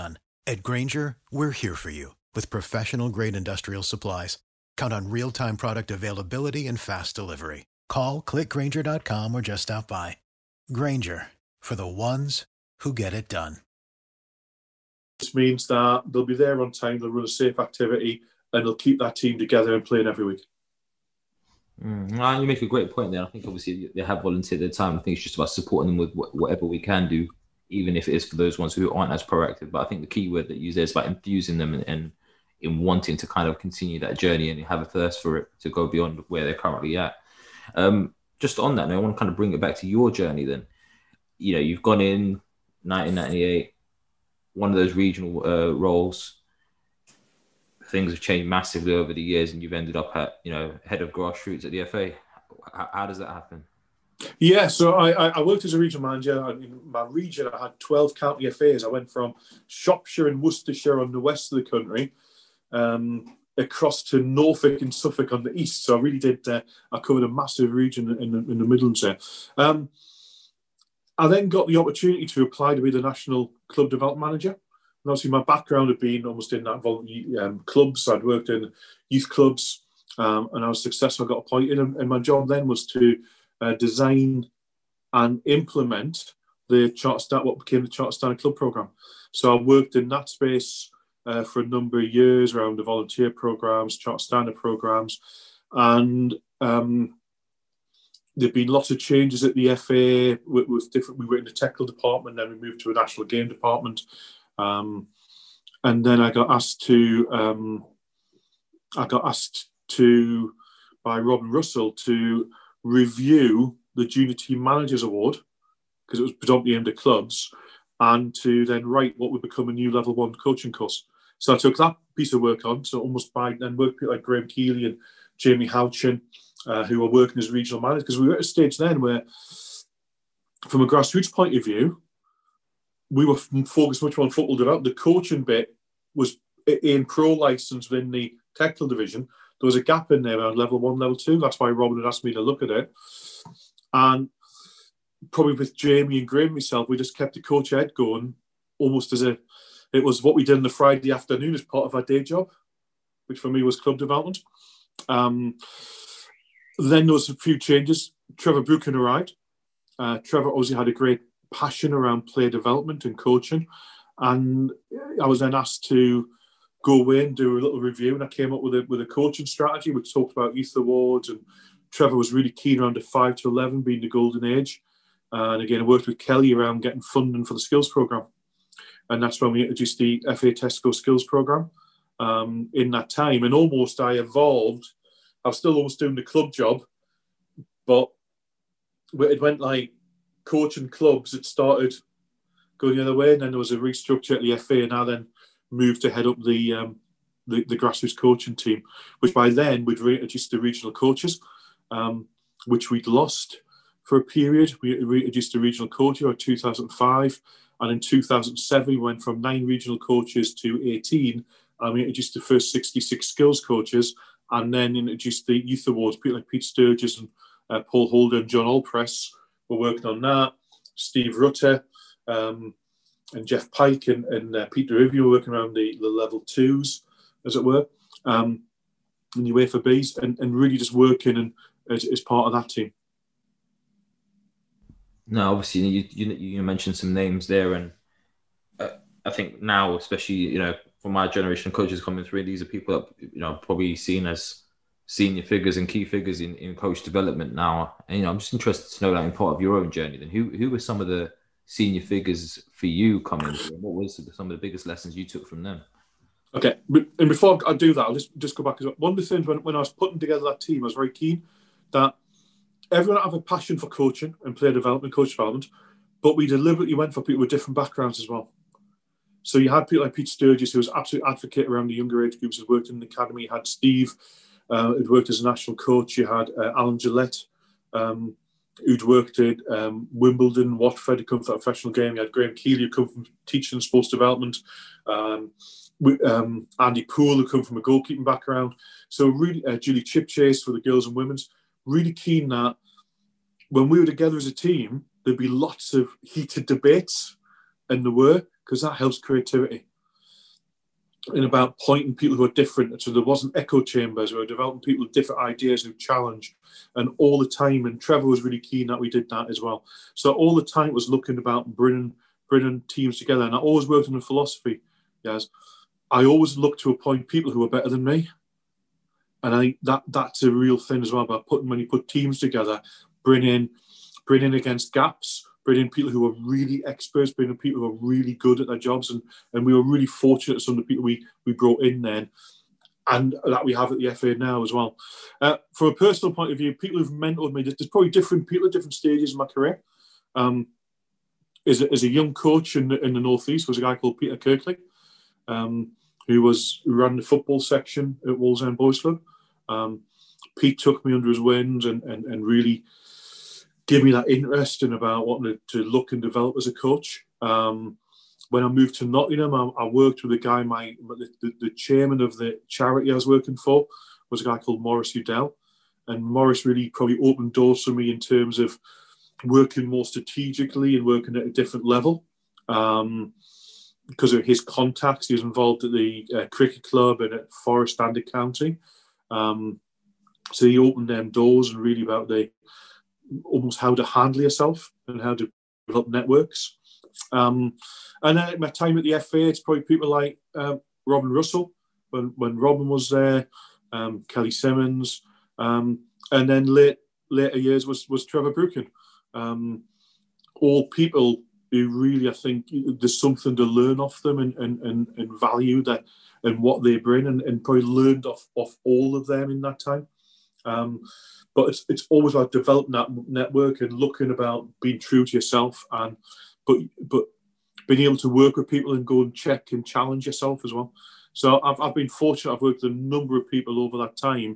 At Grainger, we're here for you with professional-grade industrial supplies. Count on real-time product availability and fast delivery. Call, click Grainger.com, or just stop by. Grainger, for the ones who get it done. This means that they'll be there on time, they'll run a safe activity, and they'll keep that team together and playing every week. You make a great point there. I think obviously they have volunteered their time. I think it's just about supporting them with whatever we can do, even if it is for those ones who aren't as proactive. But I think the key word that you use there is about infusing them and in wanting to kind of continue that journey and have a thirst for it to go beyond where they're currently at. Just on that note, I want to kind of bring it back to your journey then. You know, you've gone in 1998, one of those regional roles. Things have changed massively over the years, and you've ended up at, head of grassroots at the FA. How does that happen? Yeah, so I worked as a regional manager. In my region, I had 12 county FAs. I went from Shropshire and Worcestershire on the west of the country, across to Norfolk and Suffolk on the east. So I really did. I covered a massive region in the Midlands there. I then got the opportunity to apply to be the national club development manager. And obviously, my background had been almost in that clubs. I'd worked in youth clubs, and I was successful. I got appointed, and my job then was to design and implement what became the Charter Standard Club programme. So I worked in that space for a number of years around the volunteer programmes, Charter Standard programmes, and there've been lots of changes at the FA with different. We were in the technical department, then we moved to a national game department. And then I got asked by Robin Russell to review the Junior Team Managers Award, because it was predominantly aimed at clubs, and to then write what would become a new level 1 coaching course. So I took that piece of work on. So almost by then worked people like Graham Keeley and Jamie Houchin, who were working as regional managers, because we were at a stage then where, from a grassroots point of view, we were focused much more on football development. The coaching bit was in pro license within the technical division. There was a gap in there around level 1, level 2. That's why Robin had asked me to look at it. And probably with Jamie and Graham and myself, we just kept the coach ed going almost as it was what we did on the Friday afternoon as part of our day job, which for me was club development. Then there was a few changes. Trevor Brukin arrived. Trevor obviously had a great passion around player development and coaching, and I was then asked to go away and do a little review, and I came up with a coaching strategy which talked about youth awards, and Trevor was really keen around the 5 to 11 being the golden age, and again I worked with Kelly around getting funding for the skills programme, and that's when we introduced the FA Tesco skills programme in that time. And almost I evolved. I was still almost doing the club job, but it went like coaching clubs, it started going the other way, and then there was a restructure at the FA, and I then moved to head up the grassroots coaching team, which by then we'd reintroduced the regional coaches, which we'd lost for a period. We reintroduced the regional coaches in 2005, and in 2007 we went from 9 regional coaches to 18, and we introduced the first 66 skills coaches, and then introduced the youth awards. People like Pete Sturgis and Paul Holder and John Allpress were working on that. Steve Rutter and Jeff Pike and Peter Ivey were working around the level 2s, as it were, and the UEFA Bs, and really just working as part of that team. No, obviously you mentioned some names there, and I think now, especially for my generation of coaches coming through, these are people that probably seen as senior figures and key figures in coach development now. And I'm just interested to know that in part of your own journey. Then, who were some of the senior figures for you coming through? What was some of the biggest lessons you took from them? Okay, and before I do that, I'll just go back. One of the things when I was putting together that team, I was very keen that everyone have a passion for coaching and player development, coach development, but we deliberately went for people with different backgrounds as well. So you had people like Pete Sturgis, who was an absolute advocate around the younger age groups, who worked in the academy. You had Steve, who'd worked as a national coach. You had Alan Gillette, who'd worked at Wimbledon, Watford, who come from the professional game. You had Graham Keeley, who come from teaching and sports development. Andy Poole, who come from a goalkeeping background. So really, Julie Chipchase for the girls and women's. Really keen that when we were together as a team, there'd be lots of heated debates, and there were, because that helps creativity. and about pointing people who are different. So there wasn't echo chambers. We were developing people with different ideas who challenge, and all the time. And Trevor was really keen that we did that as well. So all the time it was looking about bringing teams together. And I always worked on a philosophy. Yes, I always look to appoint people who are better than me. And I think that's a real thing as well about when you put teams together, bring in against gaps, bring in people who are really experts, bring in people who are really good at their jobs. And we were really fortunate some of the people we brought in then, and that we have at the FA now as well. From a personal point of view, people who've mentored me, there's probably different people at different stages of my career. As a young coach in the North East was a guy called Peter Kirkley, who ran the football section at Wallsend Boys Club. Pete took me under his wings and really gave me that interest in about wanting to look and develop as a coach. When I moved to Nottingham, I worked with a guy, the chairman of the charity I was working for was a guy called Maurice Udell. And Maurice really probably opened doors for me in terms of working more strategically and working at a different level. Because of his contacts, he was involved at the cricket club and at Forest Standard County. So he opened them doors and really about almost how to handle yourself and how to develop networks. And then my time at the FA, it's probably people like Robin Russell, when Robin was there, Kelly Simmons, and then later years was Trevor Brookin. All people who really, I think, there's something to learn off them and value that and what they bring, and probably learned off all of them in that time. But it's always about developing that network and looking about being true to yourself, but being able to work with people and go and check and challenge yourself as well. So I've been fortunate. I've worked with a number of people over that time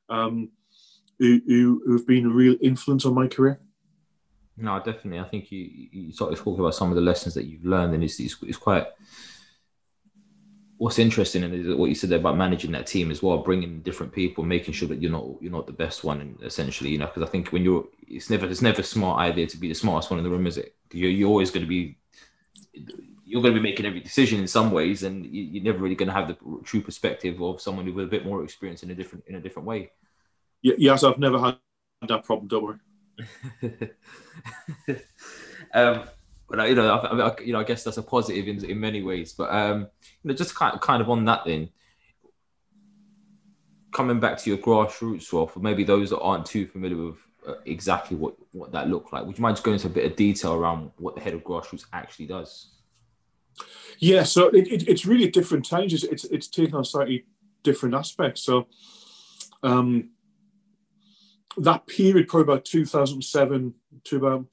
who've been a real influence on my career. No, definitely. I think you sort of talk about some of the lessons that you've learned, and it's quite. What's interesting is what you said there about managing that team as well, bringing different people, making sure that you're not the best one, and essentially, because I think when it's never a smart idea to be the smartest one in the room, is it? You're always going to be. You're going to be making every decision in some ways, and you're never really going to have the true perspective of someone with a bit more experience in a different way. Yes, I've never had that problem. Don't worry. But I guess that's a positive in many ways. But just kind of on that, then coming back to your grassroots role, for maybe those that aren't too familiar with exactly what that looked like, would you mind just going into a bit of detail around what the head of grassroots actually does? Yeah, so it's really at different times. It's taken on slightly different aspects. So that period, probably about 2007 to about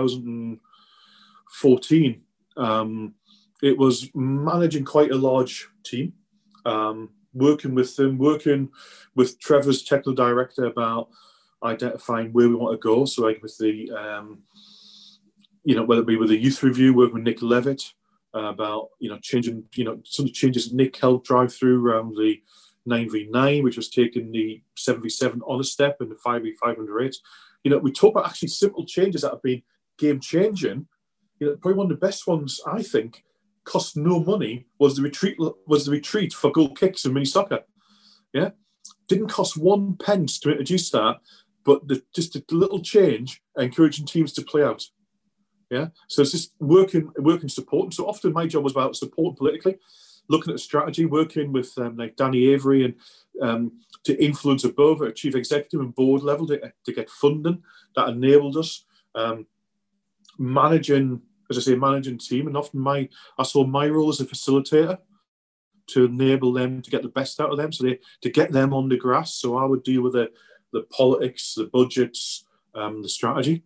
2014, it was managing quite a large team, working with Trevor's technical director about identifying where we want to go. So like with the, whether it be with the youth review, working with Nick Levitt about, changing, some of the changes Nick helped drive through around the 9v9, which was taking the 7v7 on a step and the 5v508. We talk about actually simple changes that have been game changing. Probably one of the best ones, I think, cost no money, was the retreat for goal kicks in mini soccer. Yeah, didn't cost 1 pence to introduce that, but just a little change, encouraging teams to play out. Yeah, so it's just working support. And so often my job was about support politically, looking at strategy, working with like Danny Avery and to influence above at chief executive and board level to get funding that enabled us managing team. And often I saw my role as a facilitator to enable them to get the best out of them, to get them on the grass. So I would deal with the politics, the budgets, the strategy.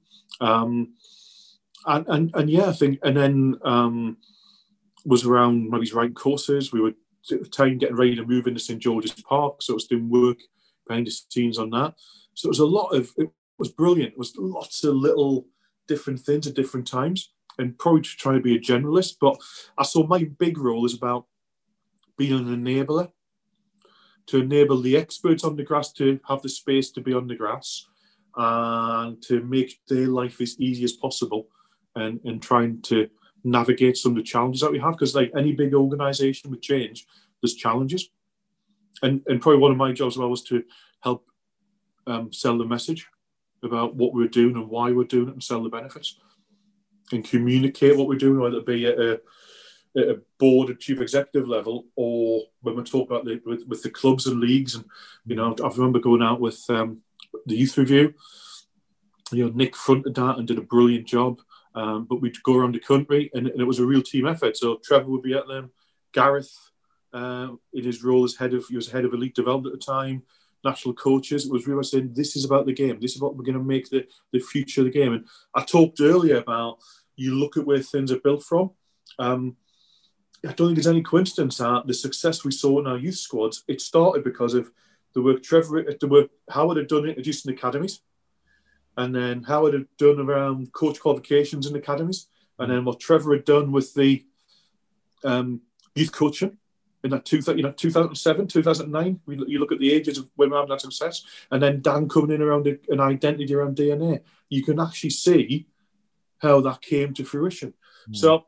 And yeah, I think, and then was around maybe writing courses. We were at the time getting ready to move into St George's Park, so I was doing work behind the scenes on that. So it was brilliant. It was lots of little different things at different times, and probably trying to be a generalist. But I saw my big role is about being an enabler, to enable the experts on the grass to have the space to be on the grass and to make their life as easy as possible, and trying to navigate some of the challenges that we have. Because like any big organisation with change, there's challenges. And probably one of my jobs as well was to help sell the message about what we're doing and why we're doing it, and sell the benefits and communicate what we're doing, whether it be at a board and chief executive level, or when we talk about with the clubs and leagues. And I remember going out with the youth review. Nick fronted that and did a brilliant job. But we'd go around the country, and it was a real team effort. So Trevor would be at them, Gareth in his role as he was head of elite development at the time, national coaches. It was really saying, this is about the game. This is what we're going to make the future of the game. And I talked earlier about, you look at where things are built from. I don't think there's any coincidence that the success we saw in our youth squads, it started because of the work Howard had done introducing academies, and then Howard had done around coach qualifications in academies, and then what Trevor had done with the youth coaching in that 2007, 2009. You look at the ages of when we're having that success, and then Dan coming in around an identity around DNA. You can actually see how that came to fruition. So,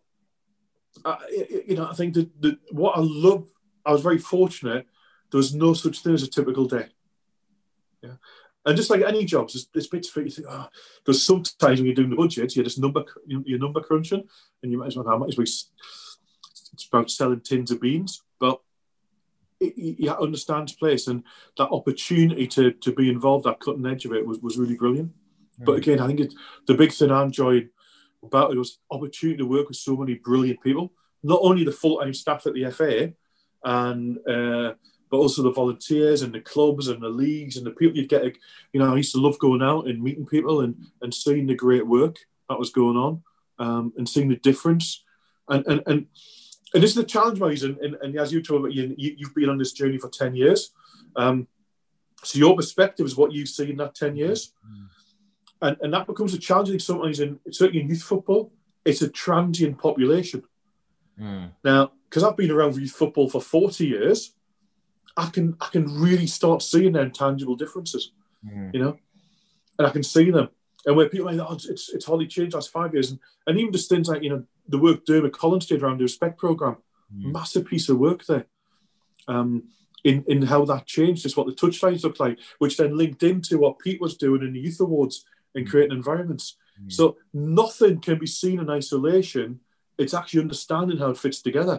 I think that what I love, I was very fortunate. There was no such thing as a typical day. Yeah. And just like any jobs, there's bits for you think, because sometimes when you're doing the budgets, you're just number crunching, and you might as well, how much it's about selling tins of beans, but you understand place, and that opportunity to be involved at cutting edge of it was really brilliant. But again, I think the big thing I enjoyed about it was opportunity to work with so many brilliant people, not only the full-time staff at the FA, and but also the volunteers and the clubs and the leagues and the people you'd get. I used to love going out and meeting people and seeing the great work that was going on, and seeing the difference. And this is the challenge, Moise, and as you talk about, you've been on this journey for 10 years. So your perspective is what you see in that 10 years. And that becomes a challenge, I think, sometimes, certainly in youth football. It's a transient population. Now, because I've been around youth football for 40 years, I can really start seeing them tangible differences, and I can see them. And where people are like, it's hardly changed last 5 years. And even just things like, the work Dermot Collins did around the Respect programme, massive piece of work there. In how that changed, just what the touchlines looked like, which then linked into what Pete was doing in the Youth Awards and creating environments. So nothing can be seen in isolation. It's actually understanding how it fits together.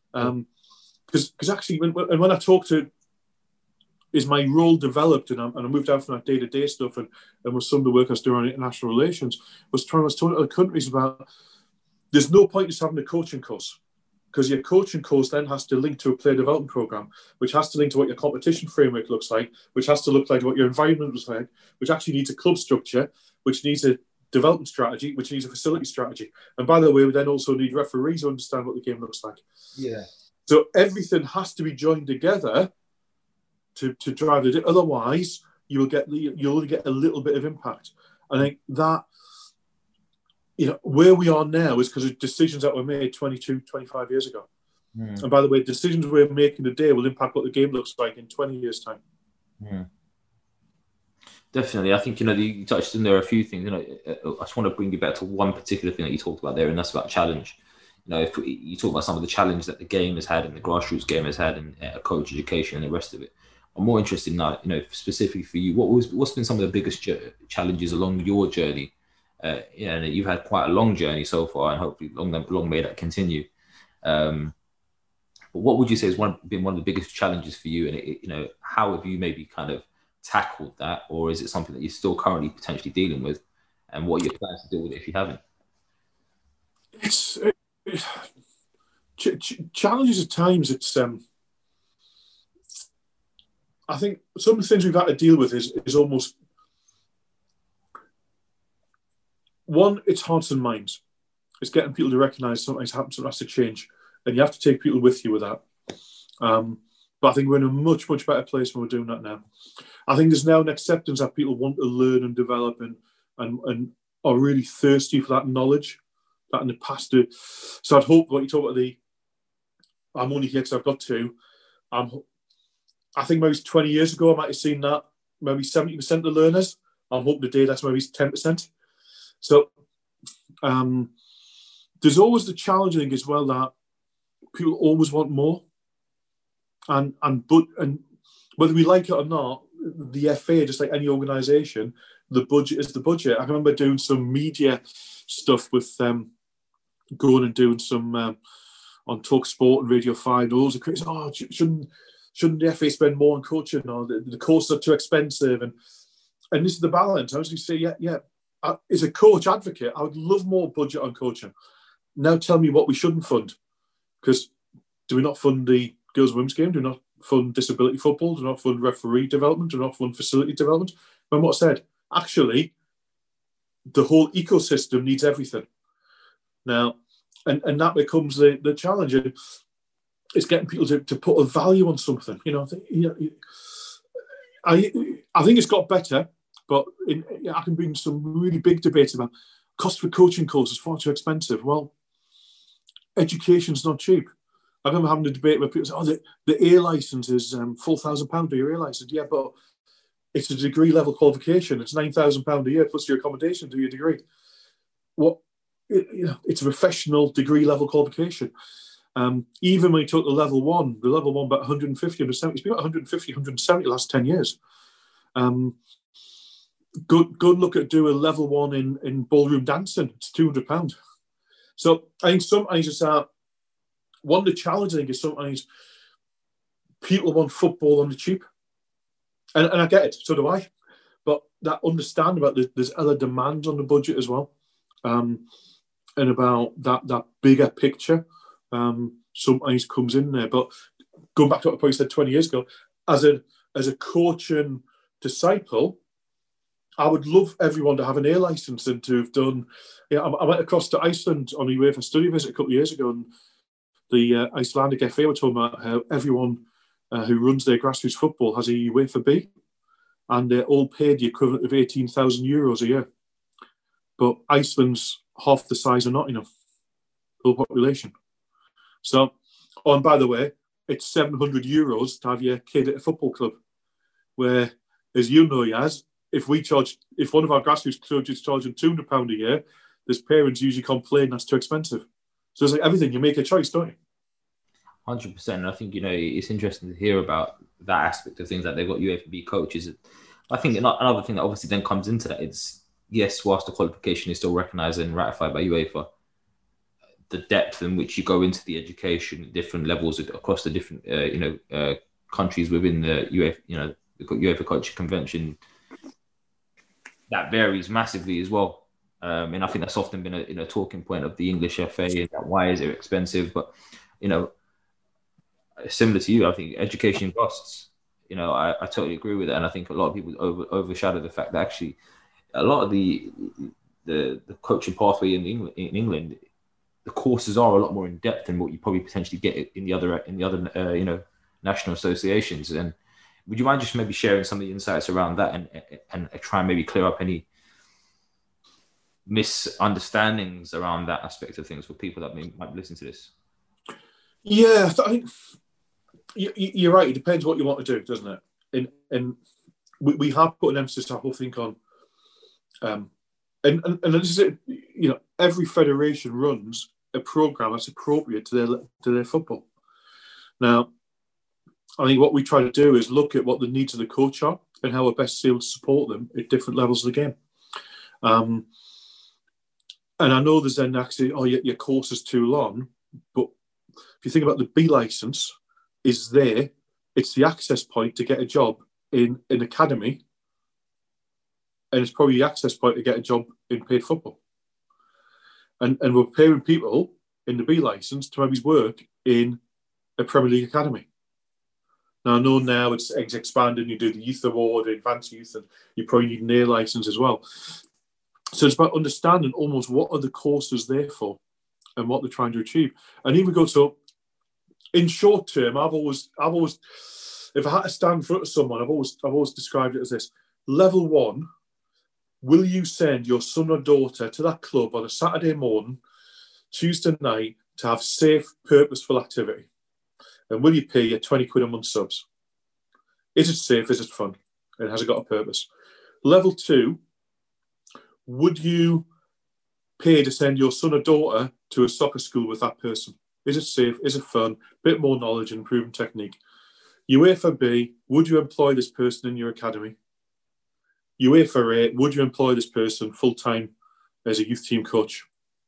Because actually, when I talk to, is my role developed, and I moved out from that day-to-day stuff, and with some of the work I was doing on international relations, was talking to other countries about, there's no point in just having a coaching course, because your coaching course then has to link to a player development program, which has to link to what your competition framework looks like, which has to look like what your environment was like, which actually needs a club structure, which needs a development strategy, which needs a facility strategy. And by the way, we then also need referees who understand what the game looks like. Yeah. So everything has to be joined together to drive it. Otherwise, you'll only get a little bit of impact. I think that, where we are now is because of decisions that were made 22, 25 years ago. And by the way, decisions we're making today will impact what the game looks like in 20 years' time. Definitely. I think, you touched on there a few things. I just want to bring you back to one particular thing that you talked about there, and that's about challenge. If you talk about some of the challenge that the game has had and the grassroots game has had, and coach education and the rest of it, I'm more interested now, specifically for you, what's been some of the biggest challenges along your journey? And you've had quite a long journey so far, and hopefully long may that continue. But what would you say has been one of the biggest challenges for you? And how have you maybe kind of tackled that, or is it something that you're still currently potentially dealing with? And what are your plans to deal with it if you haven't? Challenges at times. It's I think some of the things we've had to deal with is almost one. It's hearts and minds. It's getting people to recognise something's happened, something has to change, and you have to take people with you with that. But I think we're in a much, much better place when we're doing that now. I think there's now an acceptance that people want to learn and develop and are really thirsty for that knowledge that in the past. So I'd hope what you talk about I'm only here because I've got to. I think maybe 20 years ago I might have seen that maybe 70% of the learners. I'm hoping today that's maybe 10%. So there's always the challenge, I think, as well, that people always want more. and whether we like it or not, the FA, just like any organisation, the budget is the budget. I remember doing some media stuff with going and doing some on Talk Sport and Radio 5. Those are critics. Oh, shouldn't the FA spend more on coaching? Or the courses are too expensive. And this is the balance. I was going to say, yeah. As a coach advocate, I would love more budget on coaching. Now tell me what we shouldn't fund. Because do we not fund the girls' and women's game? Do we not fund disability football? Do we not fund referee development? Do we not fund facility development? And what I said, actually, the whole ecosystem needs everything. Now, and that becomes the challenge. And it's getting people to put a value on something. I think it's got better, but I can bring some really big debates about cost for coaching courses far too expensive. Well, education's not cheap. I remember having a debate where people say, the A licence is £4,000 a year A licence. Yeah, but it's a degree level qualification. It's £9,000 a year plus your accommodation to your degree. It's a professional degree level qualification. Even when you took the level one about 150, 170, it's been about 150, 170 the last 10 years. Go look at do a level one in ballroom dancing. It's £200. So I think sometimes it's one of the challenges, I think, is sometimes people want football on the cheap. And I get it, so do I. But that understand about there's other demands on the budget as well. And about that bigger picture sometimes comes in there. But going back to what I probably said 20 years ago, as a coach and disciple, I would love everyone to have an A licence and to have done. I went across to Iceland on a UEFA study visit a couple of years ago, and the Icelandic FA were talking about how everyone who runs their grassroots football has a UEFA B, and they're all paid the equivalent of €18,000 a year. But Iceland's half the size of Nottingham, full population. So, and by the way, it's €700 to have your kid at a football club, where, as you know, Yaz, if one of our grassroots coaches charging £200 a year, there's parents usually complain that's too expensive. So it's like everything, you make a choice, don't you? 100%. I think, it's interesting to hear about that aspect of things, that they've got UEFA coaches. I think another thing that obviously then comes into that, it's, yes, whilst the qualification is still recognised and ratified by UEFA, the depth in which you go into the education, different levels across the different, countries within the UEFA Coaching Convention, that varies massively as well. And I think that's often been a talking point of the English FA, and why is it expensive? But, similar to you, I think education costs. I totally agree with that. And I think a lot of people overshadow the fact that actually a lot of the coaching pathway in England, the courses are a lot more in depth than what you probably potentially get in the other national associations. And would you mind just maybe sharing some of the insights around that and try and maybe clear up any misunderstandings around that aspect of things for people that might be listening to this? Yeah, I think you're right. It depends what you want to do, doesn't it? And we have put an emphasis, I think, on and this is it. Every federation runs a program that's appropriate to their football. Now, I think what we try to do is look at what the needs of the coach are and how we're best able to support them at different levels of the game. And I know there's then actually, your course is too long, but if you think about the B licence, it's the access point to get a job in an academy, and it's probably the access point to get a job in paid football. And we're paying people in the B licence to maybe work in a Premier League academy. Now, I know now it's expanded, you do the youth award, advanced youth, and you probably need an A licence as well. So it's about understanding almost what are the courses there for and what they're trying to achieve. And even go to, in short term, I've always, if I had to stand in front of someone, I've always described it as this: level one, will you send your son or daughter to that club on a Saturday morning, Tuesday night, to have safe, purposeful activity? And will you pay your £20 a month subs? Is it safe? Is it fun? And has it got a purpose? Level two, would you pay to send your son or daughter to a soccer school with that person? Is it safe? Is it fun? A bit more knowledge and proven technique. UEFA B, would you employ this person in your academy? UEFA A, would you employ this person full-time as a youth team coach?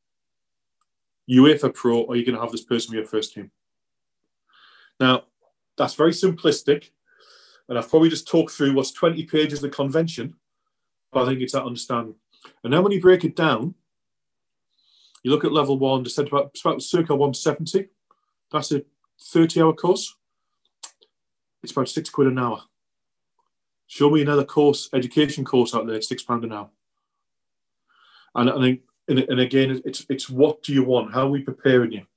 UEFA Pro, are you going to have this person with your first team? Now, that's very simplistic, and I've probably just talked through what's 20 pages of convention, but I think it's that understanding. And then when you break it down, you look at level one, it's about circa 170. That's a 30-hour course. It's about £6 an hour. Show me another course, education course out there, £6 an hour. And I think, and again, it's what do you want? How are we preparing you?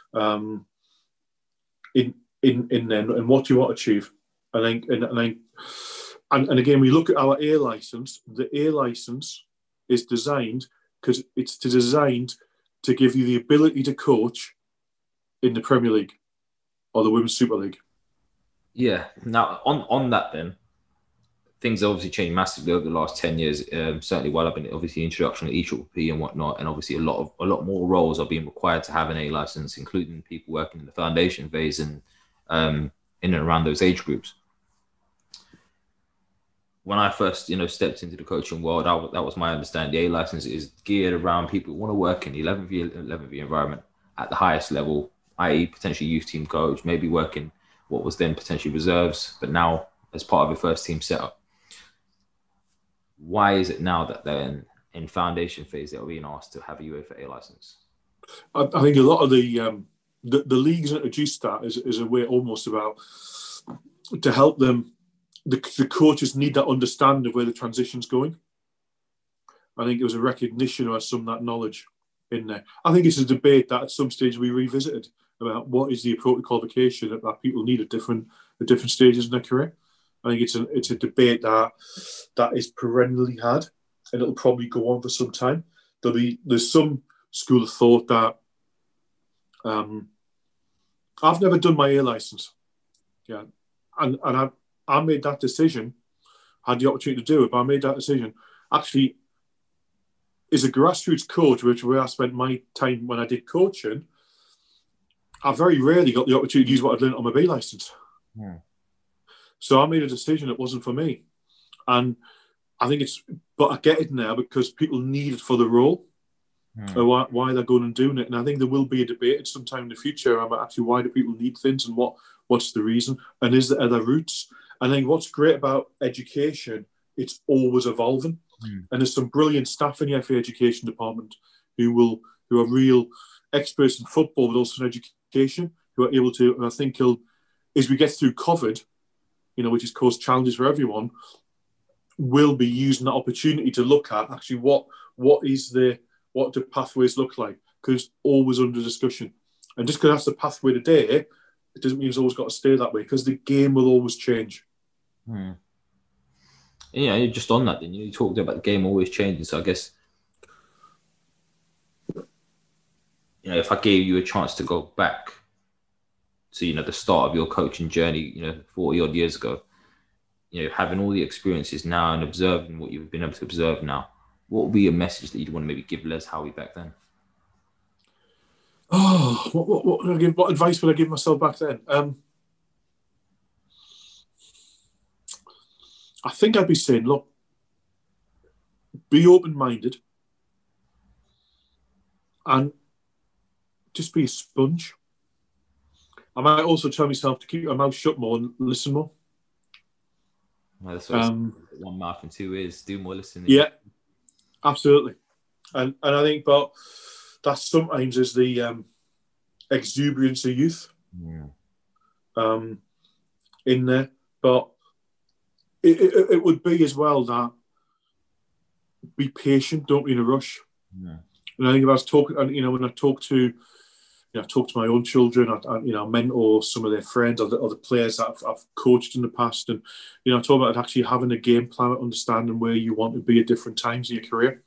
In then, and what do you want to achieve? I think, and again, we look at our A license. The A license is designed because it's designed to give you the ability to coach in the Premier League or the Women's Super League. Yeah. Now, on that then, things have obviously changed massively over the last 10 years. Certainly while I've been obviously introduction to EPP and whatnot, and obviously a lot more roles are being required to have an A license, including people working in the foundation phase and in and around those age groups. When I first, stepped into the coaching world, that was my understanding. The A license is geared around people who want to work in the 11v environment at the highest level, i.e. potentially youth team coach, maybe working what was then potentially reserves, but now as part of a first team setup. Why is it now that they're in foundation phase that are being asked to have a UEFA A license? I think a lot of the leagues introduced that as a way almost about to help them. The coaches need that understanding of where the transition's going. I think it was a recognition of some of that knowledge in there. I think it's a debate that at some stage we revisited about what is the appropriate qualification that people need at different stages in their career. I think it's a debate that is perennially had, and it'll probably go on for some time. There's some school of thought that I've never done my A license, yeah, and I made that decision. Had the opportunity to do it, but I made that decision. Actually, as a grassroots coach, where I spent my time when I did coaching, I very rarely got the opportunity to use what I'd learned on my B license. Yeah. So I made a decision it wasn't for me. And I think but I get it now because people need it for the role, why they're going and doing it. And I think there will be a debate at some time in the future about actually why do people need things and what's the reason? And is there other routes? I think what's great about education, it's always evolving. And there's some brilliant staff in the FA education department who are real experts in football, but also in education, who are able to, and I think as we get through COVID, which has caused challenges for everyone, will be using that opportunity to look at actually what do pathways look like, because it's always under discussion. And just because that's the pathway today, it doesn't mean it's always got to stay that way, because the game will always change. Yeah, just on that then, you talked about the game always changing. So I guess, if I gave you a chance to go back to, the start of your coaching journey, 40 odd years ago, having all the experiences now and observing what you've been able to observe now, what would be a message that you'd want to maybe give Les Howie back then? Oh, what advice would I give myself back then? I think I'd be saying, look, be open-minded and just be a sponge. I might also tell myself to keep my mouth shut more and listen more. Well, that's what one mouth and two ears, do more listening. Yeah, absolutely. And I think, but that sometimes is the exuberance of youth in there. But it would be as well that be patient, don't be in a rush. Yeah. And I think if I was talking, when I talk to, I talk to my own children, I mentor some of their friends or the players that I've coached in the past, and I talk about actually having a game plan, understanding where you want to be at different times in your career.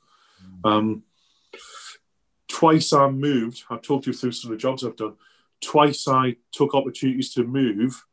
Twice I moved. I've talked you through some of the jobs I've done. Twice I took opportunities to move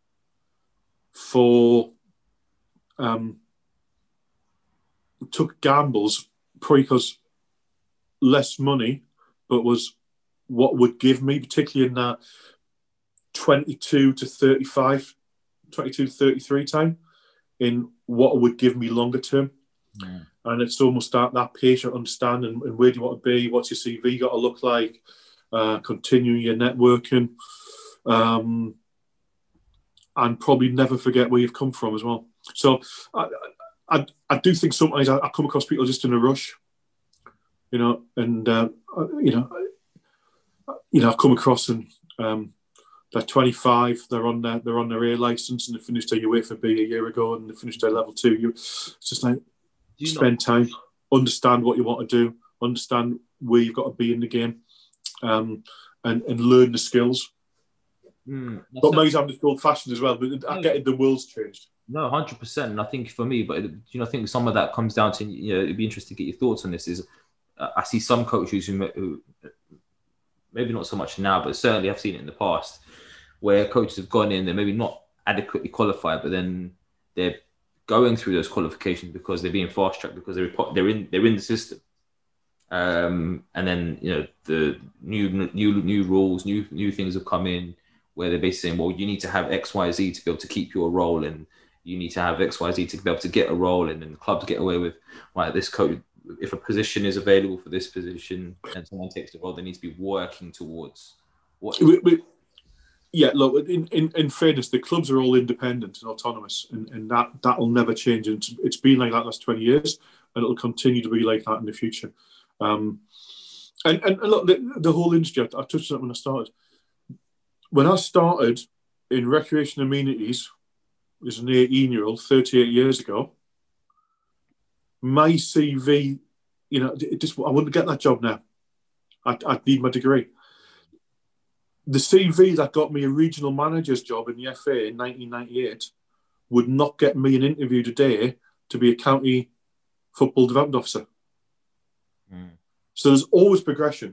took gambles, probably because less money, but was what would give me, particularly in that 22 to 35 22 to 33 time in what would give me longer term. Yeah. And it's almost that patient understanding and where do you want to be, what's your CV got to look like, continuing your networking, and probably never forget where you've come from as well. So I do think sometimes I come across people just in a rush, and I come across and they're 25, they're on their A license and they finished their UEFA B a year ago and they finished their level 2. It's just like, spend time, understand what you want to do, understand where you've got to be in the game, and learn the skills. But maybe I'm just old-fashioned as well, but I get it, the world's changed. No, 100%. And I think for me, but I think some of that comes down to, it'd be interesting to get your thoughts on this. Is I see some coaches who maybe not so much now, but certainly I've seen it in the past, where coaches have gone in, they're maybe not adequately qualified, but then they're going through those qualifications because they're being fast tracked because they're in the system, and then the new rules, new things have come in where they're basically saying, well, you need to have X, Y, Z to be able to keep your role, and you need to have X, Y, Z to be able to get a role, and then the clubs get away with, right, this coach, if a position is available for this position and someone takes the role, they need to be working towards what. Yeah, look, in fairness, the clubs are all independent and autonomous, and that'll never change. And it's been like that the last 20 years, and it'll continue to be like that in the future. And look, the whole industry, I touched on it when I started. When I started in recreation amenities as an 18-year-old, 38 years ago, my CV, I wouldn't get that job now. I'd need my degree. The CV that got me a regional manager's job in the FA in 1998 would not get me an interview today to be a county football development officer. So there's always progression.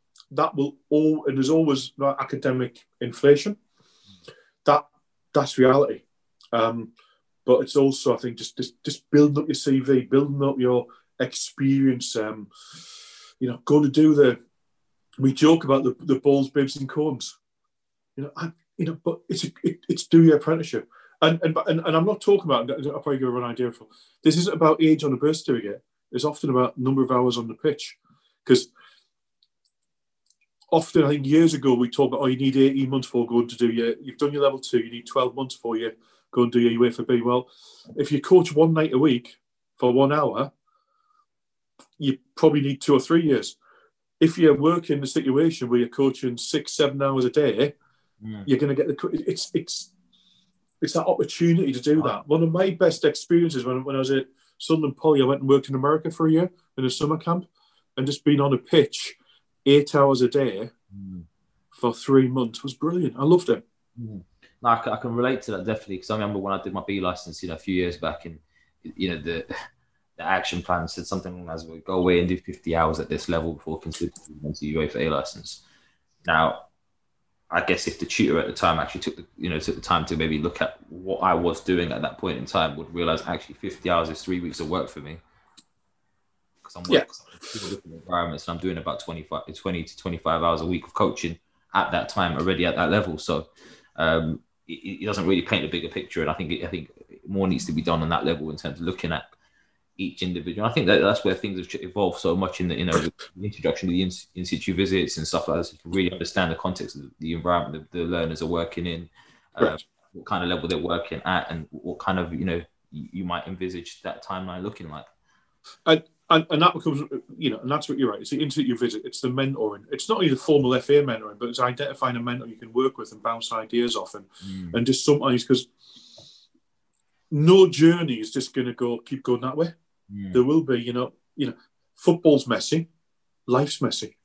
And there's always academic inflation. That's reality. But it's also, I think, just building up your CV, building up your experience. Going to do we joke about the balls, bibs, and combs. But it's do your apprenticeship. And I'm not talking about. I'll probably give an idea for. This isn't about age on a birth certificate. It's often about number of hours on the pitch, because often, I think years ago, we talked about, you need 18 months for going to do you've done your level 2, you need 12 months for you go and do your UEFA B. Well, if you coach one night a week for 1 hour, you probably need 2 or 3 years. If you work in a situation where you're coaching 6-7 hours a day, you're going to get it's that opportunity to do that. One of my best experiences when I was at Sunderland Poly, I went and worked in America for a year in a summer camp, and just being on a pitch 8 hours a day for 3 months was brilliant. I loved it. I can relate to that definitely, because I remember when I did my B license, a few years back, and the action plan said something as we go away and do 50 hours at this level before considering into UEFA A license. Now, I guess if the tutor at the time actually took the time to maybe look at what I was doing at that point in time, would realize actually 50 hours is 3 weeks of work for me. Because I'm working in different environments, and I'm doing about 20 to 25 hours a week of coaching at that time already at that level. So it doesn't really paint a bigger picture, and I think more needs to be done on that level in terms of looking at each individual. I think that's where things have evolved so much in the introduction to the in situ visits and stuff like that. So you can really understand the context of the environment the learners are working in, what kind of level they're working at, and what kind of you might envisage that timeline looking like. And that becomes, and that's what you're right. It's the in-situ visit. It's the mentoring. It's not only the formal FA mentoring, but it's identifying a mentor you can work with and bounce ideas off, and just sometimes, because no journey is just going to keep going that way. There will be, football's messy, life's messy.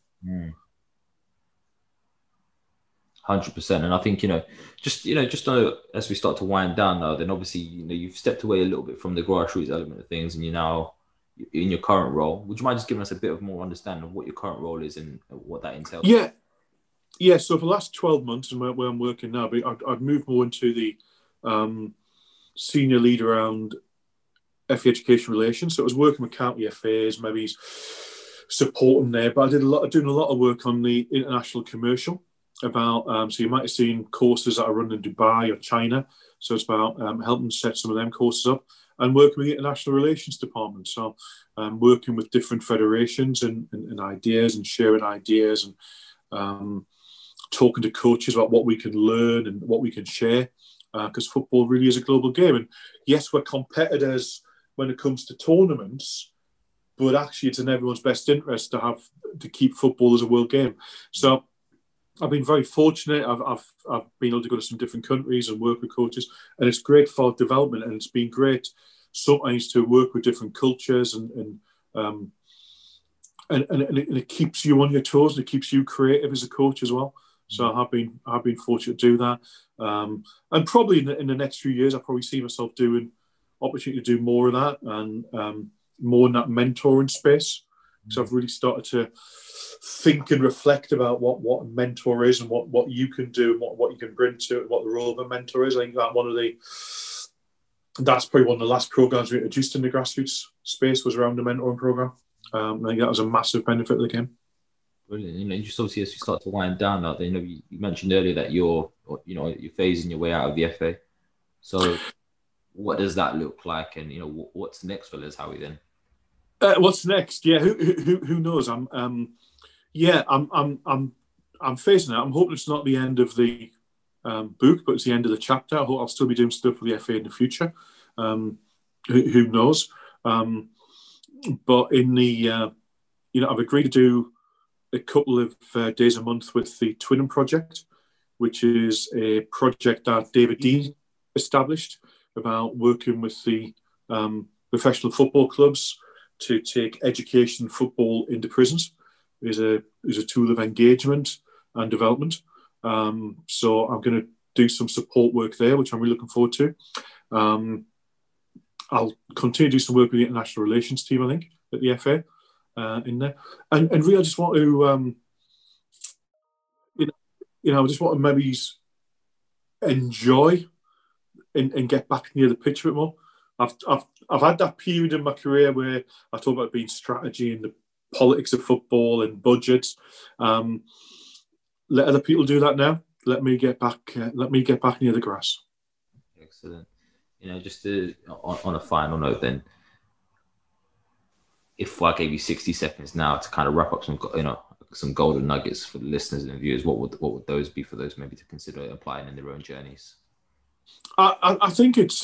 100%. And I think, just as we start to wind down now, then obviously, you've stepped away a little bit from the grassroots element of things, and you're now in your current role. Would you mind just giving us a bit of more understanding of what your current role is and what that entails? Yeah. So for the last 12 months, and where I'm working now, I've moved more into the senior lead around FA education relations. So I was working with county FAs, maybe supporting there, but I did doing a lot of work on the international commercial. about, so you might have seen courses that are run in Dubai or China. So it's about helping set some of them courses up and working with the international relations department. So working with different federations and ideas and sharing ideas and talking to coaches about what we can learn and what we can share. Because football really is a global game. And yes, we're competitors when it comes to tournaments, but actually it's in everyone's best interest to keep football as a world game. So I've been very fortunate. I've been able to go to some different countries and work with coaches, and it's great for development. And it's been great sometimes to work with different cultures, and it keeps you on your toes and it keeps you creative as a coach as well. So I've been fortunate to do that, and probably in the next few years, I probably see myself doing opportunity to do more of that and more in that mentoring space. So I've really started to think and reflect about what a mentor is and what you can do and what you can bring to it, what the role of a mentor is. I think that's probably one of the last programs we introduced in the grassroots space was around the mentoring program. I think that was a massive benefit of the game. Brilliant. Just obviously as you start to wind down now, you mentioned earlier that you're phasing your way out of the FA. So what does that look like, and what's next for Les Howie then? What's next? Yeah, who knows? I'm facing it. I'm hoping it's not the end of the book, but it's the end of the chapter. I hope I'll still be doing stuff for the FA in the future. Who knows? But in the I've agreed to do a couple of days a month with the Twinham Project, which is a project that David Dean established about working with the professional football clubs to take education football into prisons. Is a tool of engagement and development. So I'm going to do some support work there, which I'm really looking forward to. I'll continue to do some work with the international relations team, I think, at the FA in there. And really, I just want to, I just want to maybe enjoy and get back near the pitch a bit more. I've had that period in my career where I talk about being strategy and the politics of football and budgets. Let other people do that now. Let me get back near the grass. Excellent. Just on a final note, then, if I gave you 60 seconds now to kind of wrap up some golden nuggets for the listeners and viewers, what would those be for those maybe to consider applying in their own journeys? I think it's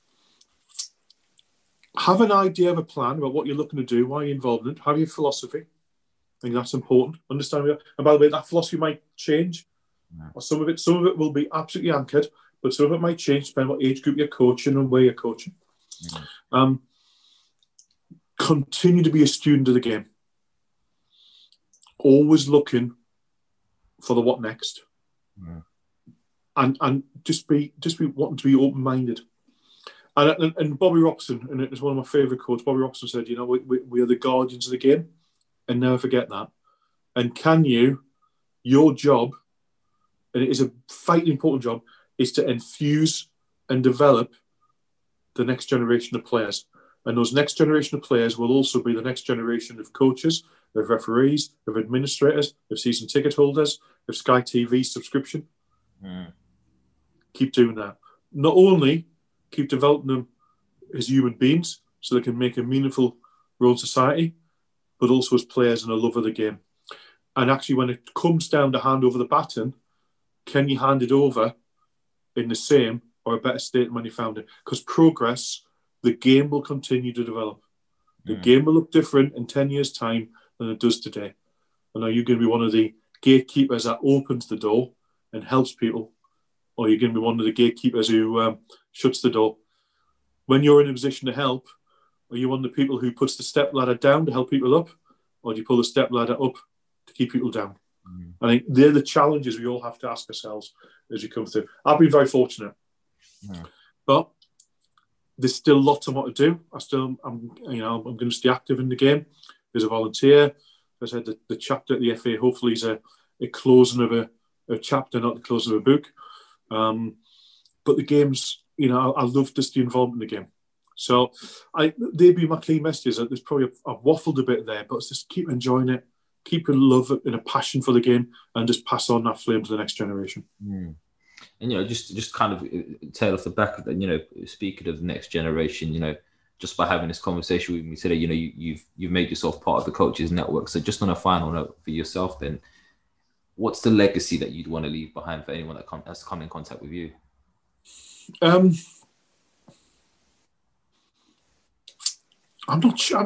have an idea of a plan about what you're looking to do, why you're involved in it, have your philosophy. I think that's important. Understand, and by the way, that philosophy might change. Yeah. Or some of it will be absolutely anchored, but some of it might change depending on what age group you're coaching and where you're coaching. Yeah. Continue to be a student of the game. Always looking for the what next. Yeah. And just be wanting to be open-minded. And Bobby Robson, and it's one of my favourite quotes, Bobby Robson said, we are the guardians of the game, and never forget that. And your job, and it is a vitally important job, is to infuse and develop the next generation of players. And those next generation of players will also be the next generation of coaches, of referees, of administrators, of season ticket holders, of Sky TV subscription. Mm. Keep doing that. Not only keep developing them as human beings so they can make a meaningful role in society, but also as players and a love of the game. And actually, when it comes down to hand over the baton, can you hand it over in the same or a better state than when you found it? Because progress, the game will continue to develop. The game will look different in 10 years' time than it does today. And are you going to be one of the gatekeepers that opens the door and helps people? Or are you going to be one of the gatekeepers who shuts the door? When you're in a position to help, are you one of the people who puts the step ladder down to help people up? Or do you pull the step ladder up to keep people down? I think they're the challenges we all have to ask ourselves as we come through. I've been very fortunate. But there's still lots of what to do. I'm going to stay active in the game as a volunteer. As I said, the chapter at the FA hopefully is a closing of a chapter, not the closing of a book. But the games, I love just the involvement in the game. So they'd be my key messages. There's probably I've waffled a bit there, but just keep enjoying it, keep a love and a passion for the game, and just pass on that flame to the next generation. And just kind of tail off the back of that. Speaking of the next generation, just by having this conversation with me today, you've made yourself part of the Coaches Network. So just on a final note for yourself, then, what's the legacy that you'd want to leave behind for anyone that has come in contact with you? I'm not sure.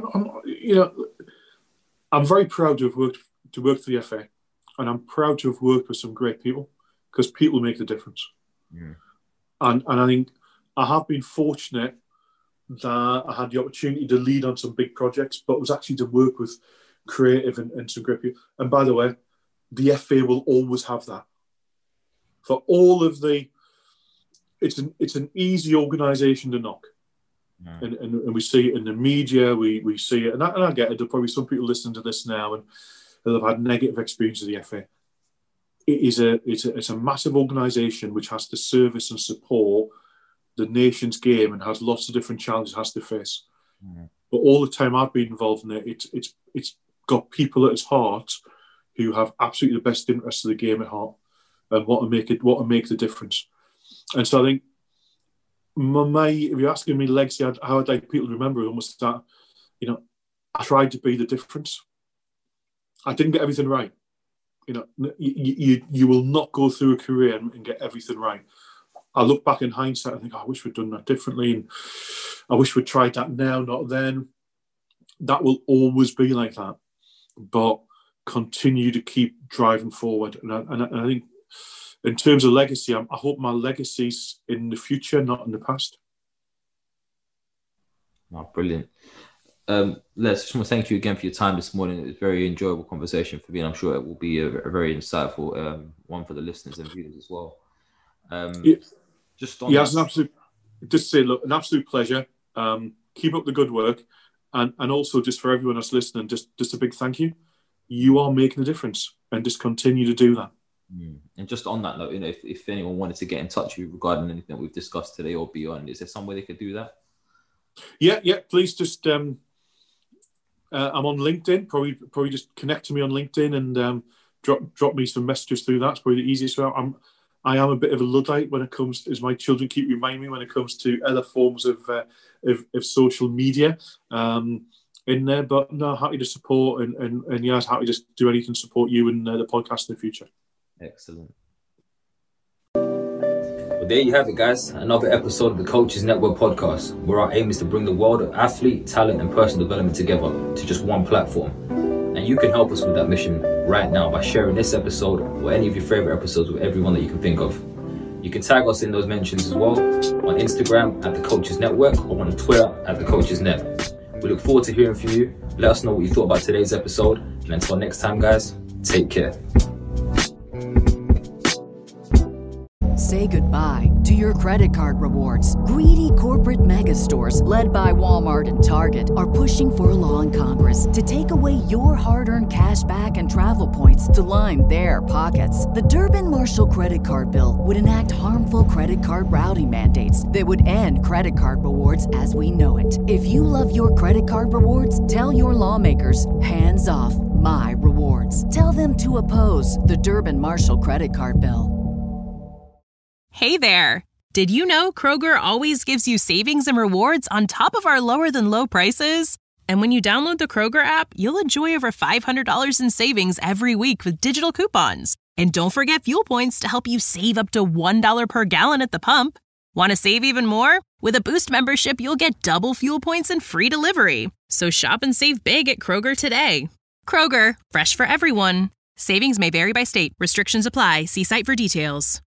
I'm very proud to have worked for the FA, and I'm proud to have worked with some great people, because people make the difference. And I think I have been fortunate that I had the opportunity to lead on some big projects, but it was actually to work with creative and some great people. And by the way, the FA will always have that. For all of it's an easy organisation to knock. And we see it in the media, we see it, and I get it. There'll probably some people listening to this now and they'll have had negative experience of the FA. It's a massive organisation which has to service and support the nation's game and has lots of different challenges it has to face. But all the time I've been involved in it, it's got people at its heart who have absolutely the best interests of the game at heart and want to make the difference. And so I think if you're asking me legacy, how I'd like people to remember it, almost that, I tried to be the difference. I didn't get everything right. You will not go through a career and get everything right. I look back in hindsight and think, I wish we'd done that differently, and I wish we'd tried that now, not then. That will always be like that. But continue to keep driving forward. And I think, in terms of legacy, I hope my legacy's in the future, not in the past. Oh, brilliant. Les, just want to thank you again for your time this morning. It was a very enjoyable conversation for me, and I'm sure it will be a very insightful one for the listeners and viewers as well. It's an absolute pleasure. Keep up the good work, and also just for everyone that's listening, just a big thank you. You are making a difference, and just continue to do that. And just on that note, if anyone wanted to get in touch with you regarding anything we've discussed today or beyond, is there some way they could do that? Yeah. Please just I'm on LinkedIn. Probably just connect to me on LinkedIn and drop me some messages through that. It's probably the easiest way. I am a bit of a Luddite when it comes, as my children keep reminding me, when it comes to other forms of social media in there. But no, happy to support and yeah, happy to do anything to support you and the podcast in the future. Excellent. Well, there you have it, guys. Another episode of the Coaches Network podcast, where our aim is to bring the world of athlete, talent, and personal development together to just one platform. And you can help us with that mission right now by sharing this episode or any of your favorite episodes with everyone that you can think of. You can tag us in those mentions as well on Instagram at the Coaches Network or on Twitter at the Coaches Net. We look forward to hearing from you. Let us know what you thought about today's episode. And until next time, guys, take care. Say goodbye to your credit card rewards. Greedy corporate mega stores, led by Walmart and Target, are pushing for a law in Congress to take away your hard-earned cash back and travel points to line their pockets. The Durbin-Marshall credit card bill would enact harmful credit card routing mandates that would end credit card rewards as we know it. If you love your credit card rewards, tell your lawmakers, hands off my rewards. Tell them to oppose the Durbin-Marshall credit card bill. Hey there! Did you know Kroger always gives you savings and rewards on top of our lower-than-low prices? And when you download the Kroger app, you'll enjoy over $500 in savings every week with digital coupons. And don't forget fuel points to help you save up to $1 per gallon at the pump. Want to save even more? With a Boost membership, you'll get double fuel points and free delivery. So shop and save big at Kroger today. Kroger, fresh for everyone. Savings may vary by state. Restrictions apply. See site for details.